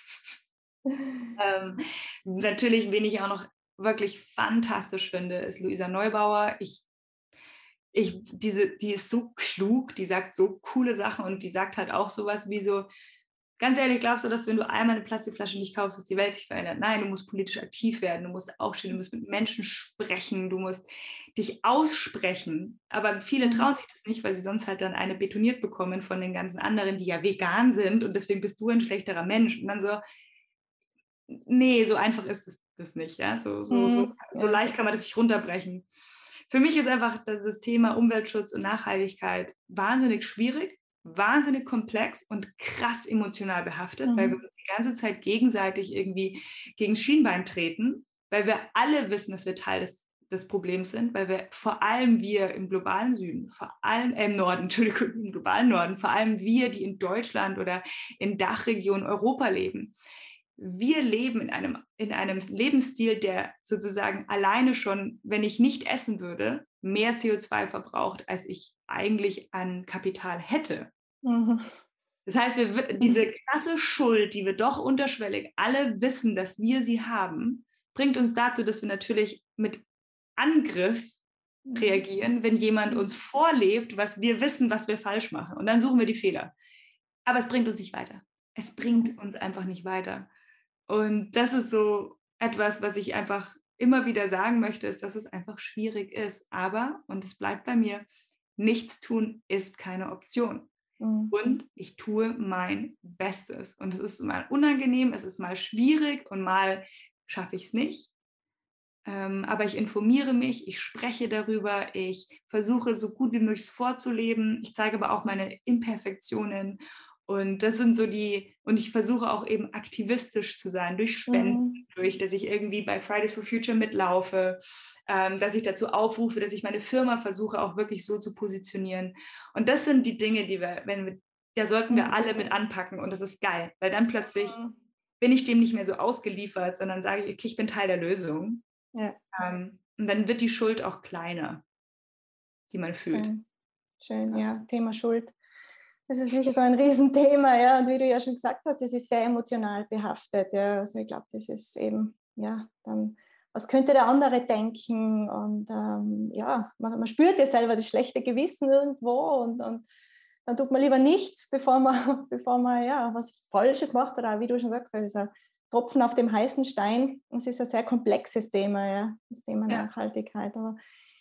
ähm, natürlich, wen ich auch noch wirklich fantastisch finde, ist Luisa Neubauer. Ich Ich, diese, die ist so klug, die sagt so coole Sachen und die sagt halt auch sowas wie so, ganz ehrlich, glaubst du, dass wenn du einmal eine Plastikflasche nicht kaufst, dass die Welt sich verändert? Nein, du musst politisch aktiv werden, du musst aufstehen, du musst mit Menschen sprechen, du musst dich aussprechen. Aber viele trauen sich das nicht, weil sie sonst halt dann eine betoniert bekommen von den ganzen anderen, die ja vegan sind und deswegen bist du ein schlechterer Mensch. Und dann so, nee, so einfach ist das, das nicht. Ja? So, so, so, so leicht kann man das sich runterbrechen. Für mich ist einfach das Thema Umweltschutz und Nachhaltigkeit wahnsinnig schwierig, wahnsinnig komplex und krass emotional behaftet, mhm. weil wir uns die ganze Zeit gegenseitig irgendwie gegen das Schienbein treten, weil wir alle wissen, dass wir Teil des, des Problems sind, weil wir vor allem wir im globalen Süden, vor allem äh, im Norden, Entschuldigung, im globalen Norden, vor allem wir, die in Deutschland oder in Dachregion Europa leben, wir leben in einem, in einem Lebensstil, der sozusagen alleine schon, wenn ich nicht essen würde, mehr C O zwei verbraucht, als ich eigentlich an Kapital hätte. Mhm. Das heißt, wir, diese krasse Schuld, die wir doch unterschwellig alle wissen, dass wir sie haben, bringt uns dazu, dass wir natürlich mit Angriff reagieren, wenn jemand uns vorlebt, was wir wissen, was wir falsch machen. Und dann suchen wir die Fehler. Aber es bringt uns nicht weiter. Es bringt uns einfach nicht weiter. Und das ist so etwas, was ich einfach immer wieder sagen möchte, ist, dass es einfach schwierig ist. Aber, und es bleibt bei mir, nichts tun ist keine Option. Mhm. Und ich tue mein Bestes. Und es ist mal unangenehm, es ist mal schwierig und mal schaffe ich es nicht. Ähm, aber ich informiere mich, ich spreche darüber, ich versuche so gut wie möglich vorzuleben. Ich zeige aber auch meine Imperfektionen. Und das sind so die, und ich versuche auch eben aktivistisch zu sein, durch Spenden, mhm. durch, dass ich irgendwie bei Fridays for Future mitlaufe, ähm, dass ich dazu aufrufe, dass ich meine Firma versuche auch wirklich so zu positionieren. Und das sind die Dinge, die wir, wenn wir, da sollten wir alle mit anpacken und das ist geil, weil dann plötzlich mhm. bin ich dem nicht mehr so ausgeliefert, sondern sage ich, okay, ich bin Teil der Lösung. Ja. Ähm, und dann wird die Schuld auch kleiner, die man fühlt. Schön, Schön ja, Thema Schuld. Das ist sicher so ein Riesenthema, ja. Und wie du ja schon gesagt hast, es ist sehr emotional behaftet. Ja. Also ich glaube, das ist eben, ja, dann, was könnte der andere denken? Und ähm, ja, man, man spürt ja selber das schlechte Gewissen irgendwo und, und dann tut man lieber nichts, bevor man, bevor man ja, was Falsches macht. Oder wie du schon sagst, es ist ein Tropfen auf dem heißen Stein. Es ist ein sehr komplexes Thema, ja, das Thema ja. Nachhaltigkeit. Aber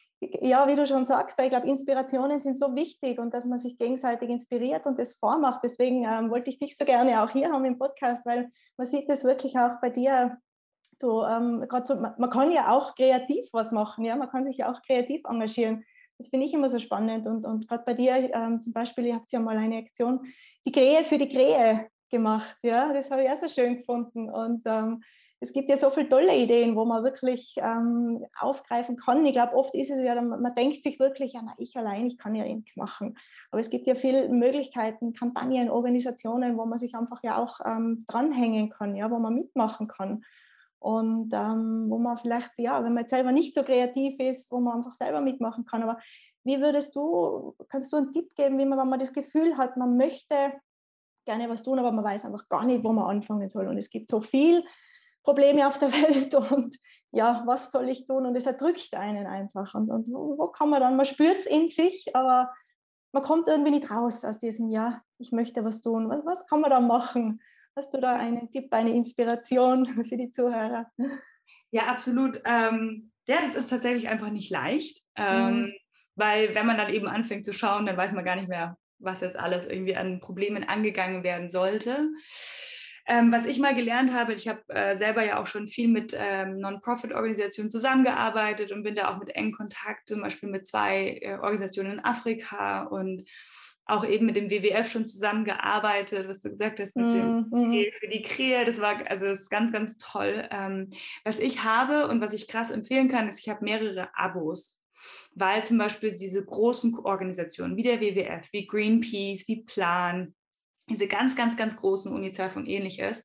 ja, wie du schon sagst, ich glaube, Inspirationen sind so wichtig und dass man sich gegenseitig inspiriert und das vormacht. Deswegen ähm, wollte ich dich so gerne auch hier haben im Podcast, weil man sieht das wirklich auch bei dir. Du, ähm, so, man, man kann ja auch kreativ was machen, ja, man kann sich ja auch kreativ engagieren. Das finde ich immer so spannend und, und gerade bei dir ähm, zum Beispiel, ihr habt ja mal eine Aktion die Krähe für die Krähe gemacht. Ja, das habe ich auch so schön gefunden. Und ähm, es gibt ja so viele tolle Ideen, wo man wirklich ähm, aufgreifen kann. Ich glaube, oft ist es ja, man denkt sich wirklich, ja, na, ich allein, ich kann ja eh nichts machen. Aber es gibt ja viele Möglichkeiten, Kampagnen, Organisationen, wo man sich einfach ja auch ähm, dranhängen kann, ja, wo man mitmachen kann. Und ähm, wo man vielleicht, ja, wenn man jetzt selber nicht so kreativ ist, wo man einfach selber mitmachen kann. Aber wie würdest du, kannst du einen Tipp geben, wie man, wenn man das Gefühl hat, man möchte gerne was tun, aber man weiß einfach gar nicht, wo man anfangen soll. Und es gibt so viel Probleme auf der Welt und ja, was soll ich tun? Und es erdrückt einen einfach. Und, und wo, wo kann man dann, man spürt es in sich, aber man kommt irgendwie nicht raus aus diesem, ja, ich möchte was tun. Was, was kann man da machen? Hast du da einen Tipp, eine Inspiration für die Zuhörer? Ja, absolut. Ähm, ja, das ist tatsächlich einfach nicht leicht, ähm, mhm. weil wenn man dann eben anfängt zu schauen, dann weiß man gar nicht mehr, was jetzt alles irgendwie an Problemen angegangen werden sollte. Ähm, was ich mal gelernt habe, ich habe äh, selber ja auch schon viel mit ähm, Non-Profit-Organisationen zusammengearbeitet und bin da auch mit engen Kontakt, zum Beispiel mit zwei äh, Organisationen in Afrika und auch eben mit dem W W F schon zusammengearbeitet, was du gesagt hast, mit dem mm-hmm. für die Krähe. Das war, also das ist ganz, ganz toll. Ähm, was ich habe und was ich krass empfehlen kann, ist, ich habe mehrere Abos, weil zum Beispiel diese großen Organisationen wie der W W F, wie Greenpeace, wie Plan, diese ganz, ganz, ganz großen UNICEF und ähnliches,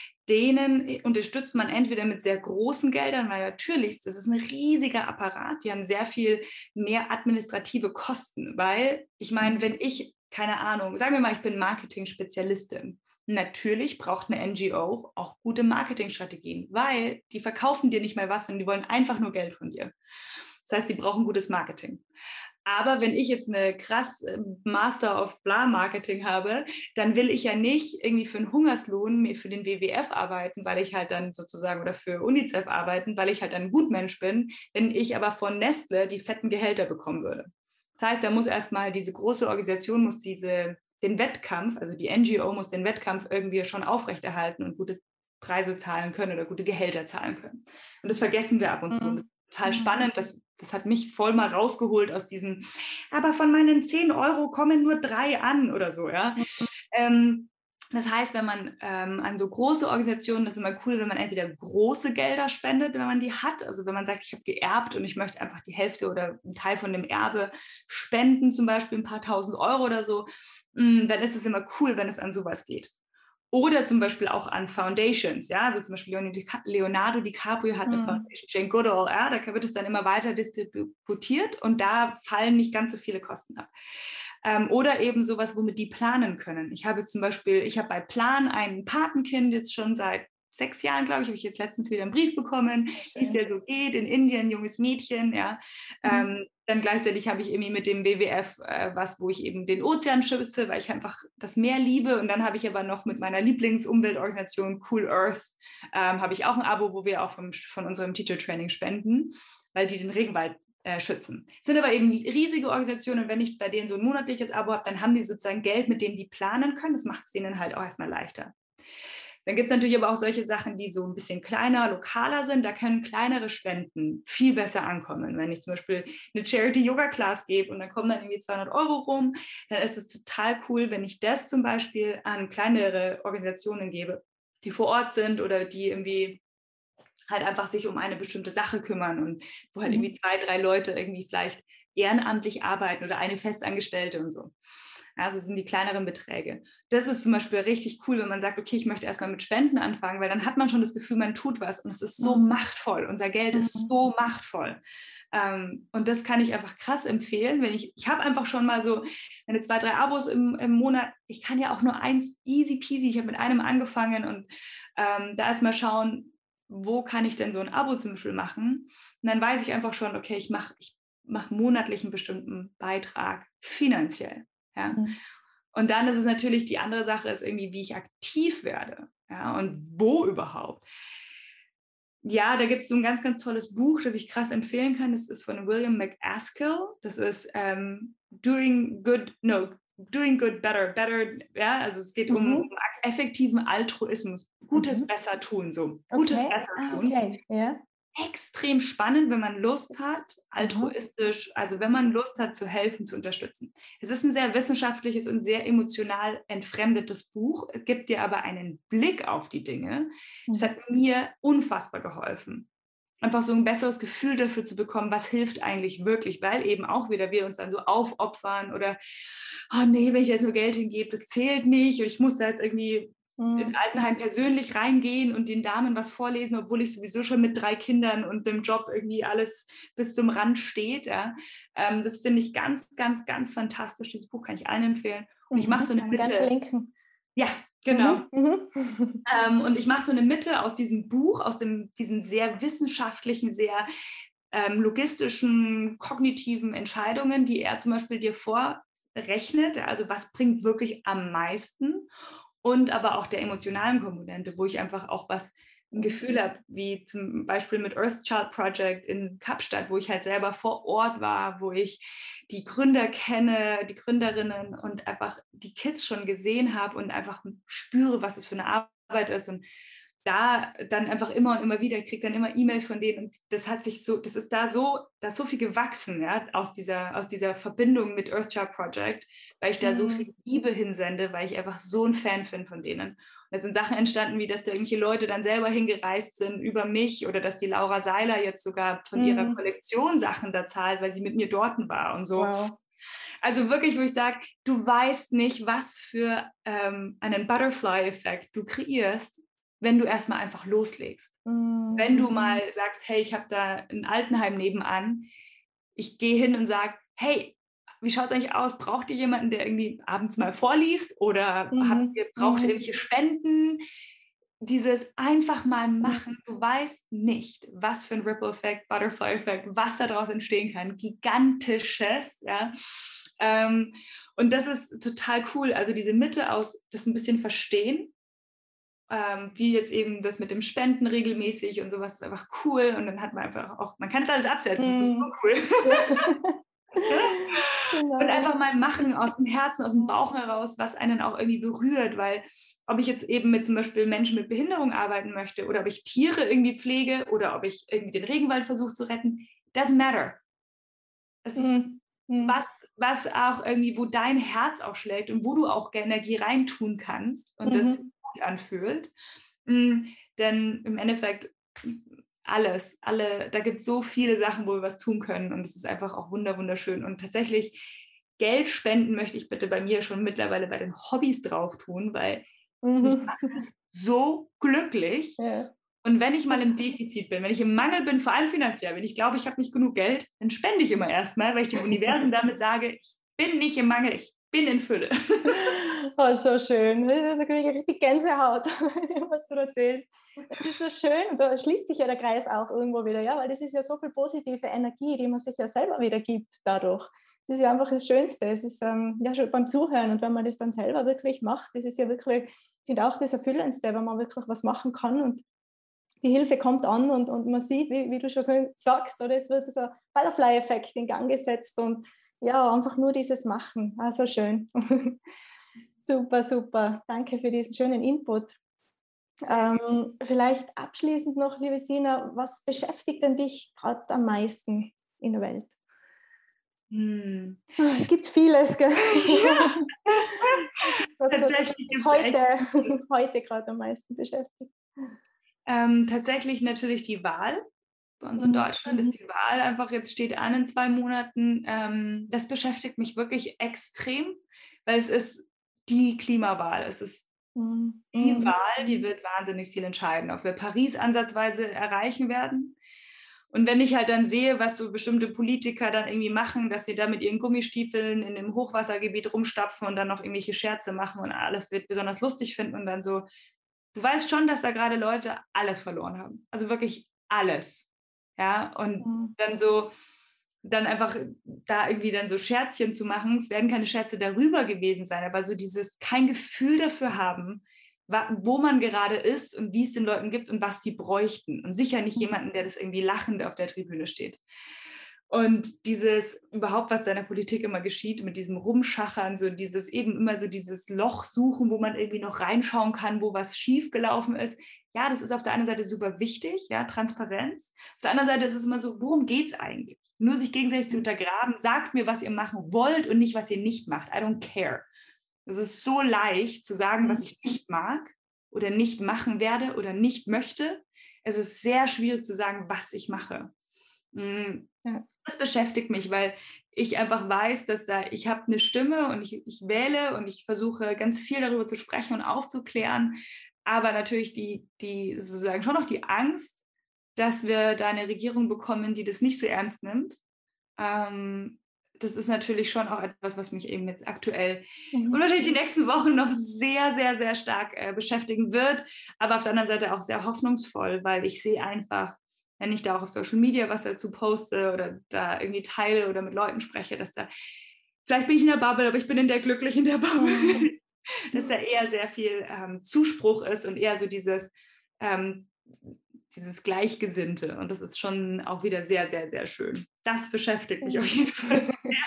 denen unterstützt man entweder mit sehr großen Geldern, weil natürlich, das ist ein riesiger Apparat, die haben sehr viel mehr administrative Kosten, weil ich meine, wenn ich, keine Ahnung, sagen wir mal, ich bin Marketing-Spezialistin, natürlich braucht eine N G O auch gute Marketingstrategien, weil die verkaufen dir nicht mal was und die wollen einfach nur Geld von dir. Das heißt, die brauchen gutes Marketing. Aber wenn ich jetzt eine krass Master of Bla Marketing habe, dann will ich ja nicht irgendwie für einen Hungerslohn für den W W F arbeiten, weil ich halt dann sozusagen oder für UNICEF arbeiten, weil ich halt ein Gutmensch bin, wenn ich aber von Nestle die fetten Gehälter bekommen würde. Das heißt, da muss erstmal diese große Organisation muss diese, den Wettkampf, also die N G O muss den Wettkampf irgendwie schon aufrechterhalten und gute Preise zahlen können oder gute Gehälter zahlen können. Und das vergessen wir ab und zu. Und das ist total spannend, das, das hat mich voll mal rausgeholt aus diesem, aber von meinen zehn Euro kommen nur drei an oder so, ja. Ähm, das heißt, wenn man ähm, an so große Organisationen, das ist immer cool, wenn man entweder große Gelder spendet, wenn man die hat, also wenn man sagt, ich habe geerbt und ich möchte einfach die Hälfte oder einen Teil von dem Erbe spenden, zum Beispiel ein paar tausend Euro oder so, mh, dann ist es immer cool, wenn es an sowas geht. Oder zum Beispiel auch an Foundations, ja, also zum Beispiel Leonardo DiCaprio hat eine mhm. Foundation, Jane Goodall, ja, da wird es dann immer weiter distributiert und da fallen nicht ganz so viele Kosten ab. Ähm, oder eben sowas, womit die planen können. Ich habe zum Beispiel, ich habe bei Plan ein Patenkind jetzt schon seit sechs Jahren, glaube ich, habe ich jetzt letztens wieder einen Brief bekommen, wie es der so geht, in Indien, junges Mädchen, ja. Mhm. Ähm, dann gleichzeitig habe ich irgendwie mit dem W W F äh, was, wo ich eben den Ozean schütze, weil ich einfach das Meer liebe. Und dann habe ich aber noch mit meiner Lieblingsumweltorganisation Cool Earth, ähm, habe ich auch ein Abo, wo wir auch vom, von unserem Teacher Training spenden, weil die den Regenwald äh, schützen. Es sind aber eben riesige Organisationen und wenn ich bei denen so ein monatliches Abo habe, dann haben die sozusagen Geld, mit dem die planen können. Das macht es denen halt auch erstmal leichter. Dann gibt es natürlich aber auch solche Sachen, die so ein bisschen kleiner, lokaler sind. Da können kleinere Spenden viel besser ankommen. Wenn ich zum Beispiel eine Charity-Yoga-Class gebe und dann kommen dann irgendwie zweihundert Euro rum, dann ist es total cool, wenn ich das zum Beispiel an kleinere Organisationen gebe, die vor Ort sind oder die irgendwie halt einfach sich um eine bestimmte Sache kümmern und wo halt irgendwie zwei, drei Leute irgendwie vielleicht ehrenamtlich arbeiten oder eine Festangestellte und so. Also sind die kleineren Beträge. Das ist zum Beispiel richtig cool, wenn man sagt, okay, ich möchte erstmal mit Spenden anfangen, weil dann hat man schon das Gefühl, man tut was und es ist so mhm. machtvoll. Unser Geld ist mhm. so machtvoll. Ähm, und das kann ich einfach krass empfehlen. Wenn ich, ich habe einfach schon mal so meine zwei, drei Abos im, im Monat. Ich kann ja auch nur eins easy peasy. Ich habe mit einem angefangen und ähm, da erstmal schauen, wo kann ich denn so ein Abo zum Beispiel machen? Und dann weiß ich einfach schon, okay, ich mache ich mach monatlich einen bestimmten Beitrag finanziell. Ja? Mhm. Und dann ist es natürlich, die andere Sache ist irgendwie, wie ich aktiv werde, ja, und wo überhaupt. Ja, da gibt es so ein ganz, ganz tolles Buch, das ich krass empfehlen kann. Das ist von William McAskill. Das ist ähm, Doing Good, no, Doing Good Better, Better, ja, also es geht mhm. um, um effektiven Altruismus, Gutes mhm. besser tun, so, Gutes okay. besser ah, tun. Okay, ja. extrem spannend, wenn man Lust hat, altruistisch, also wenn man Lust hat zu helfen, zu unterstützen. Es ist ein sehr wissenschaftliches und sehr emotional entfremdetes Buch. Es gibt dir aber einen Blick auf die Dinge. Es hat mir unfassbar geholfen. Einfach so ein besseres Gefühl dafür zu bekommen, was hilft eigentlich wirklich, weil eben auch wieder wir uns dann so aufopfern oder, oh nee, wenn ich jetzt nur Geld hingebe, das zählt nicht und ich muss da jetzt irgendwie mhm. ins Altenheim persönlich reingehen und den Damen was vorlesen, obwohl ich sowieso schon mit drei Kindern und dem Job irgendwie alles bis zum Rand steht. Ja. Ähm, das finde ich ganz, ganz, ganz fantastisch. Dieses Buch kann ich allen empfehlen. Und ich mache so eine Mitte. Ja, genau. Mhm, mhm. Ähm, und ich mache so eine Mitte aus diesem Buch, aus dem, diesen sehr wissenschaftlichen, sehr ähm, logistischen, kognitiven Entscheidungen, die er zum Beispiel dir vorrechnet. Also was bringt wirklich am meisten? Und aber auch der emotionalen Komponente, wo ich einfach auch was ein Gefühl habe, wie zum Beispiel mit Earthchild Project in Kapstadt, wo ich halt selber vor Ort war, wo ich die Gründer kenne, die Gründerinnen und einfach die Kids schon gesehen habe und einfach spüre, was es für eine Arbeit ist und da dann einfach immer und immer wieder, ich kriege dann immer E-Mails von denen und das hat sich so, das ist da so, da ist so viel gewachsen, ja, aus dieser, aus dieser Verbindung mit Earthchild Project, weil ich da mhm. so viel Liebe hinsende, weil ich einfach so ein Fan bin von denen. Und da sind Sachen entstanden, wie dass da irgendwelche Leute dann selber hingereist sind über mich oder dass die Laura Seiler jetzt sogar von mhm. ihrer Kollektion Sachen da zahlt, weil sie mit mir dort war und so. Wow. Also wirklich, wo ich sage, du weißt nicht, was für ähm, einen Butterfly-Effekt du kreierst, wenn du erstmal einfach loslegst. Mhm. Wenn du mal sagst, hey, ich habe da ein Altenheim nebenan, ich gehe hin und sage, hey, wie schaut es eigentlich aus? Braucht ihr jemanden, der irgendwie abends mal vorliest? Oder mhm. habt ihr, braucht ihr irgendwelche Spenden? Dieses einfach mal machen, du weißt nicht, was für ein Ripple-Effekt, Butterfly-Effekt, was daraus entstehen kann. Gigantisches, ja. Ähm, und das ist total cool. Also diese Mitte aus, das ein bisschen verstehen, Ähm, wie jetzt eben das mit dem Spenden regelmäßig und sowas ist einfach cool und dann hat man einfach auch, man kann das alles absetzen, das ist so cool. Genau. Und einfach mal machen aus dem Herzen, aus dem Bauch heraus, was einen auch irgendwie berührt, weil ob ich jetzt eben mit zum Beispiel Menschen mit Behinderung arbeiten möchte oder ob ich Tiere irgendwie pflege oder ob ich irgendwie den Regenwald versuche zu retten, doesn't matter. Es ist mhm. was, was auch irgendwie, wo dein Herz auch schlägt und wo du auch Energie reintun kannst und mhm. das sich gut anfühlt. Mhm. Denn im Endeffekt alles, alle, da gibt es so viele Sachen, wo wir was tun können und es ist einfach auch wunderschön. Und tatsächlich Geld spenden möchte ich bitte bei mir schon mittlerweile bei den Hobbys drauf tun, weil mhm. mich macht das so glücklich. Ja. Und wenn ich mal im Defizit bin, wenn ich im Mangel bin, vor allem finanziell, wenn ich glaube, ich habe nicht genug Geld, dann spende ich immer erstmal, weil ich dem Universum damit sage, ich bin nicht im Mangel, ich bin in Fülle. Oh, so schön. Da kriege ich richtig Gänsehaut, was du erzählst. Das ist so schön und da schließt sich ja der Kreis auch irgendwo wieder, ja, weil das ist ja so viel positive Energie, die man sich ja selber wieder gibt dadurch. Das ist ja einfach das Schönste. Es ist ähm, ja schon beim Zuhören und wenn man das dann selber wirklich macht, das ist ja wirklich, ich finde auch das Erfüllendste, wenn man wirklich was machen kann und die Hilfe kommt an und, und man sieht, wie, wie du schon so sagst, oder es wird so ein Butterfly-Effekt in Gang gesetzt und ja, einfach nur dieses Machen. Also schön. Super, super. Danke für diesen schönen Input. Ähm, vielleicht abschließend noch, liebe Sina, was beschäftigt denn dich gerade am meisten in der Welt? Hm. Es gibt vieles. Gell? Ja. Tatsächlich heute, heute gerade am meisten beschäftigt. Ähm, tatsächlich natürlich die Wahl. Bei uns in Deutschland ist die Wahl einfach, jetzt steht an in zwei Monaten. Ähm, das beschäftigt mich wirklich extrem, weil es ist die Klimawahl. Es ist mhm. die Wahl, die wird wahnsinnig viel entscheiden, ob wir Paris ansatzweise erreichen werden. Und wenn ich halt dann sehe, was so bestimmte Politiker dann irgendwie machen, dass sie da mit ihren Gummistiefeln in dem Hochwassergebiet rumstapfen und dann noch irgendwelche Scherze machen und alles wird besonders lustig finden und dann so, du weißt schon, dass da gerade Leute alles verloren haben. Also wirklich alles. Ja, und mhm. dann so, dann einfach da irgendwie dann so Scherzchen zu machen, es werden keine Scherze darüber gewesen sein, aber so dieses, kein Gefühl dafür haben, wo man gerade ist und wie es den Leuten gibt und was die bräuchten. Und sicher nicht jemanden, der das irgendwie lachend auf der Tribüne steht. Und dieses, überhaupt, was da in der Politik immer geschieht, mit diesem Rumschachern, so dieses eben immer so dieses Loch suchen, wo man irgendwie noch reinschauen kann, wo was schief gelaufen ist, ja, das ist auf der einen Seite super wichtig, ja, Transparenz. Auf der anderen Seite ist es immer so, worum geht es eigentlich? Nur sich gegenseitig zu untergraben, sagt mir, was ihr machen wollt und nicht, was ihr nicht macht. I don't care. Es ist so leicht zu sagen, was ich nicht mag oder nicht machen werde oder nicht möchte. Es ist sehr schwierig zu sagen, was ich mache. Das beschäftigt mich, weil ich einfach weiß, dass da, ich habe eine Stimme und ich, ich wähle und ich versuche ganz viel darüber zu sprechen und aufzuklären, aber natürlich die, die sozusagen schon noch die Angst, dass wir da eine Regierung bekommen, die das nicht so ernst nimmt. Ähm, das ist natürlich schon auch etwas, was mich eben jetzt aktuell mhm. und wahrscheinlich die nächsten Wochen noch sehr, sehr, sehr stark äh, beschäftigen wird, aber auf der anderen Seite auch sehr hoffnungsvoll, weil ich sehe einfach, wenn ich da auch auf Social Media was dazu poste oder da irgendwie teile oder mit Leuten spreche, dass da, vielleicht bin ich in der Bubble, aber ich bin in der glücklich in der Bubble, mhm. dass da eher sehr viel ähm, Zuspruch ist und eher so dieses, ähm, dieses Gleichgesinnte. Und das ist schon auch wieder sehr, sehr, sehr schön. Das beschäftigt mich auf jeden Fall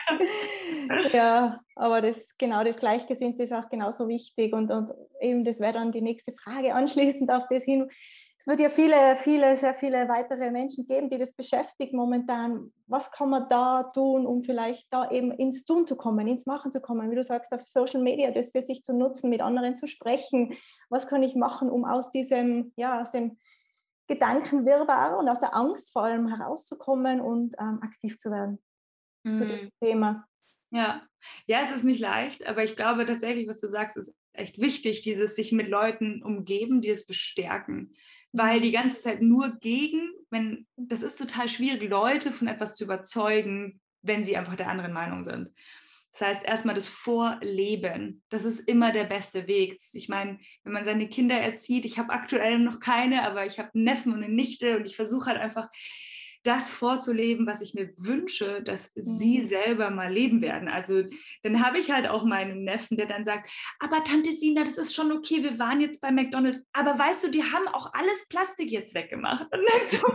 sehr. Ja, aber das, genau das Gleichgesinnte ist auch genauso wichtig. Und, und eben, das wäre dann die nächste Frage anschließend auf das hin. Es wird ja viele, viele, sehr viele weitere Menschen geben, die das beschäftigt momentan. Was kann man da tun, um vielleicht da eben ins Tun zu kommen, ins Machen zu kommen? Wie du sagst, auf Social Media, das für sich zu nutzen, mit anderen zu sprechen. Was kann ich machen, um aus diesem, ja, aus dem Gedankenwirrwarr und aus der Angst vor allem herauszukommen und ähm, aktiv zu werden mm. zu diesem Thema? Ja. ja, es ist nicht leicht, aber ich glaube tatsächlich, was du sagst, ist echt wichtig, dieses sich mit Leuten umgeben, die es bestärken. Weil die ganze Zeit nur gegen, wenn, das ist total schwierig, Leute von etwas zu überzeugen, wenn sie einfach der anderen Meinung sind. Das heißt, erstmal das Vorleben, das ist immer der beste Weg. Ich meine, wenn man seine Kinder erzieht, ich habe aktuell noch keine, aber ich habe einen Neffen und eine Nichte und ich versuche halt einfach, das vorzuleben, was ich mir wünsche, dass sie selber mal leben werden. Also dann habe ich halt auch meinen Neffen, der dann sagt, aber Tante Sina, das ist schon okay, wir waren jetzt bei McDonald's, aber weißt du, die haben auch alles Plastik jetzt weggemacht. Und dann so,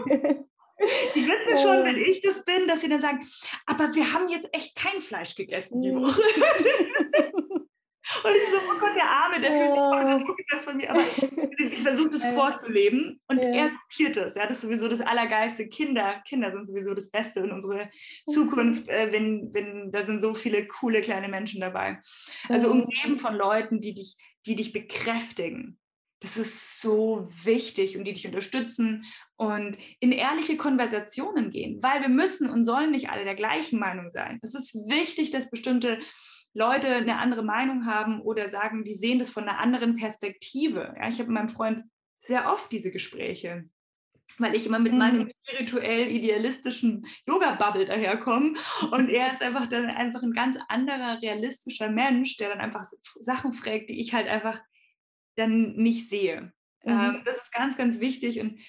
die wissen schon, wenn ich das bin, dass sie dann sagen, aber wir haben jetzt echt kein Fleisch gegessen die Woche. Und ich so, oh Gott, der Arme, der fühlt sich voll unter Druck gesetzt von mir, aber sie versucht es vorzuleben und ja. er kopiert es. Ja, das ist sowieso das Allergeilste. Kinder, Kinder sind sowieso das Beste in unserer Zukunft, äh, wenn, wenn da sind so viele coole kleine Menschen dabei. Also umgeben von Leuten, die dich, die dich bekräftigen. Das ist so wichtig und die dich unterstützen und in ehrliche Konversationen gehen, weil wir müssen und sollen nicht alle der gleichen Meinung sein. Es ist wichtig, dass bestimmte Leute eine andere Meinung haben oder sagen, die sehen das von einer anderen Perspektive. Ja, ich habe mit meinem Freund sehr oft diese Gespräche, weil ich immer mit meinem spirituell-idealistischen Yoga-Bubble daherkomme und er ist einfach, dann einfach ein ganz anderer, realistischer Mensch, der dann einfach Sachen fragt, die ich halt einfach dann nicht sehe. Mhm. Ähm, das ist ganz, ganz wichtig und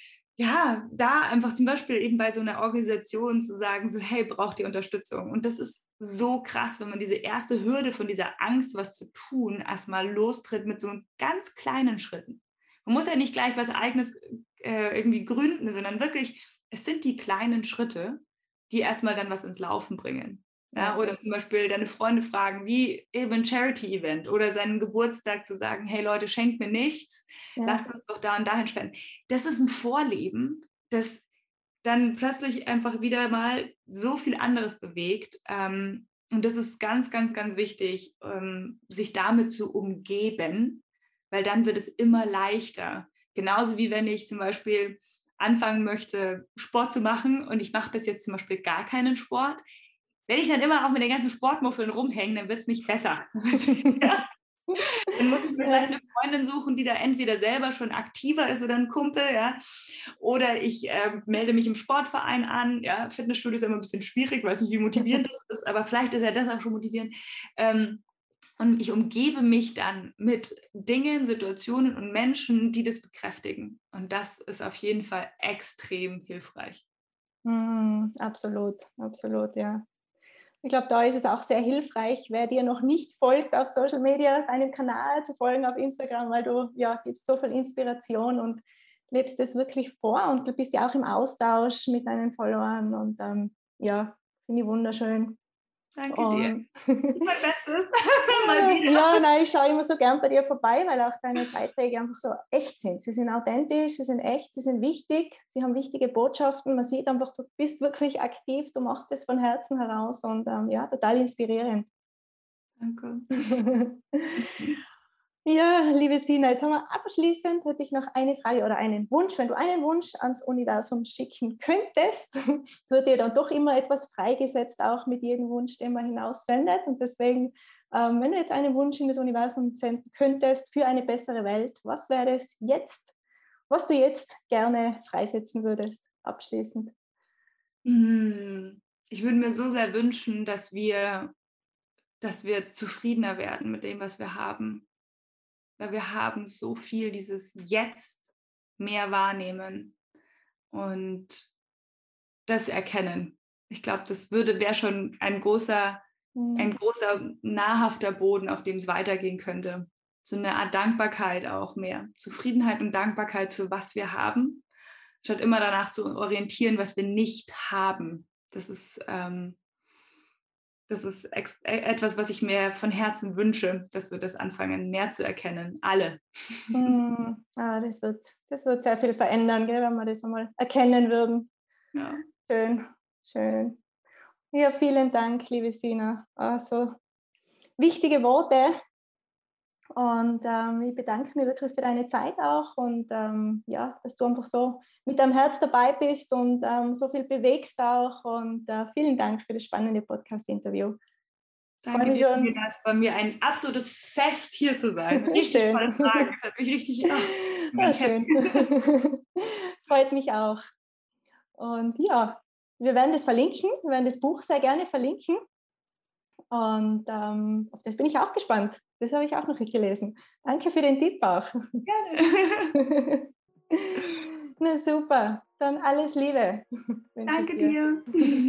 ja, da einfach zum Beispiel eben bei so einer Organisation zu sagen, so hey, braucht ihr Unterstützung? Und das ist so krass, wenn man diese erste Hürde von dieser Angst, was zu tun, erstmal lostritt mit so ganz kleinen Schritten. Man muss ja nicht gleich was Eigenes äh, irgendwie gründen, sondern wirklich, es sind die kleinen Schritte, die erstmal dann was ins Laufen bringen. Ja, oder zum Beispiel deine Freunde fragen, wie eben ein Charity-Event oder seinen Geburtstag zu sagen, hey Leute, schenkt mir nichts, ja. lasst uns doch da und dahin spenden. Das ist ein Vorleben, das dann plötzlich einfach wieder mal so viel anderes bewegt. Ähm, und das ist ganz, ganz, ganz wichtig, ähm, sich damit zu umgeben, weil dann wird es immer leichter. Genauso wie wenn ich zum Beispiel anfangen möchte, Sport zu machen und ich mache bis jetzt zum Beispiel gar keinen Sport. Wenn ich dann immer auch mit den ganzen Sportmuffeln rumhänge, dann wird es nicht besser. Ja. Dann muss ich mir vielleicht eine Freundin suchen, die da entweder selber schon aktiver ist oder ein Kumpel, ja. Oder ich äh, melde mich im Sportverein an. Ja. Fitnessstudio ist immer ein bisschen schwierig, weiß nicht, wie motivierend das ist, aber vielleicht ist ja das auch schon motivierend. Ähm, und ich umgebe mich dann mit Dingen, Situationen und Menschen, die das bekräftigen. Und das ist auf jeden Fall extrem hilfreich. Mm, absolut, absolut, ja. Ich glaube, da ist es auch sehr hilfreich, wer dir noch nicht folgt auf Social Media, deinem Kanal zu folgen auf Instagram, weil du ja gibst so viel Inspiration und lebst es wirklich vor und du bist ja auch im Austausch mit deinen Followern und ähm, ja, finde ich wunderschön. Danke und dir. Mein Bestes. Mal wieder. Ja, nein, ich schaue immer so gern bei dir vorbei, weil auch deine Beiträge einfach so echt sind. Sie sind authentisch, sie sind echt, sie sind wichtig, sie haben wichtige Botschaften. Man sieht einfach, du bist wirklich aktiv, du machst es von Herzen heraus und ähm, ja, total inspirierend. Danke. Ja, liebe Sina, jetzt haben wir abschließend, hätte ich noch eine Frage oder einen Wunsch. Wenn du einen Wunsch ans Universum schicken könntest, es wird dir dann doch immer etwas freigesetzt, auch mit jedem Wunsch, den man hinaussendet. Und deswegen, ähm, wenn du jetzt einen Wunsch in das Universum senden könntest für eine bessere Welt, was wäre es jetzt, was du jetzt gerne freisetzen würdest, abschließend? Ich würde mir so sehr wünschen, dass wir, dass wir zufriedener werden mit dem, was wir haben. Weil wir haben so viel, dieses Jetzt mehr wahrnehmen und das erkennen. Ich glaube, das würde wäre schon ein großer, mhm. ein großer, nahrhafter Boden, auf dem es weitergehen könnte. So eine Art Dankbarkeit auch mehr. Zufriedenheit und Dankbarkeit für was wir haben, statt immer danach zu orientieren, was wir nicht haben. Das ist ähm, Das ist ex- etwas, was ich mir von Herzen wünsche, dass wir das anfangen, mehr zu erkennen. Alle. Mm, ah, das, wird, das wird sehr viel verändern, gell, wenn wir das einmal erkennen würden. Ja. Schön, schön. Ja, vielen Dank, liebe Sina. Also, wichtige Worte. Und ähm, ich bedanke mich wirklich für deine Zeit auch und ähm, ja, dass du einfach so mit deinem Herz dabei bist und ähm, so viel bewegst auch. Und äh, vielen Dank für das spannende Podcast-Interview. Danke dir, Nina. Es war bei mir ein absolutes Fest, hier zu sein. Richtig schön. tolle Fragen. Das hat mich richtig... Ach, ja, schön. Freut mich auch. Und ja, wir werden das verlinken. Wir werden das Buch sehr gerne verlinken. Und ähm, auf das bin ich auch gespannt. Das habe ich auch noch nicht gelesen. Danke für den Tipp auch. Gerne. Na super, dann alles Liebe. Danke dir.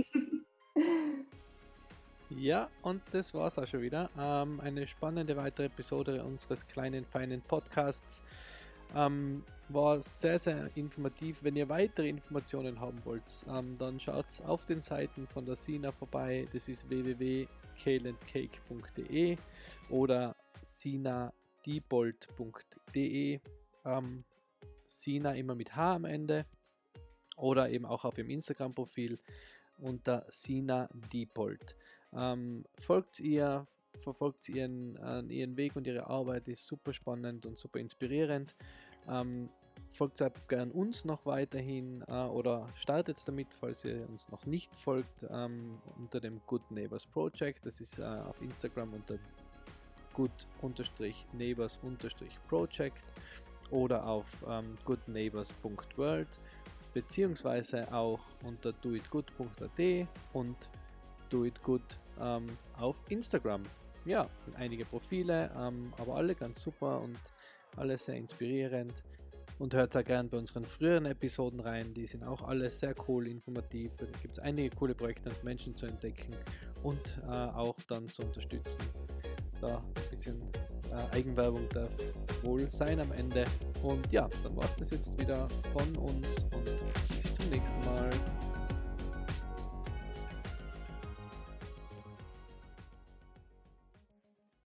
Ja, und das war es auch schon wieder. Ähm, eine spannende weitere Episode unseres kleinen, feinen Podcasts. Ähm, war sehr, sehr informativ. Wenn ihr weitere Informationen haben wollt, ähm, dann schaut auf den Seiten von der Sina vorbei. Das ist w w w punkt kale and cake punkt d e oder sina diebold punkt d e. Ähm, Sina immer mit H am Ende oder eben auch auf ihrem Instagram-Profil unter Sina Diebold. Ähm, folgt ihr, verfolgt ihren, äh, ihren Weg und ihre Arbeit, ist super spannend und super inspirierend. Ähm, folgt gern uns noch weiterhin äh, oder startet damit, falls ihr uns noch nicht folgt, ähm, unter dem Good Neighbors Project. Das ist äh, auf Instagram unter good-neighbors-project oder auf ähm, good neighbors punkt world beziehungsweise auch unter do it good punkt a t und doitgood ähm, auf Instagram. Ja, sind einige Profile, ähm, aber alle ganz super und alle sehr inspirierend. Und hört da gerne bei unseren früheren Episoden rein, die sind auch alle sehr cool, informativ. Da gibt es einige coole Projekte und Menschen zu entdecken und äh, auch dann zu unterstützen. Da ein bisschen äh, Eigenwerbung darf wohl sein am Ende. Und ja, dann war das jetzt wieder von uns und bis zum nächsten Mal.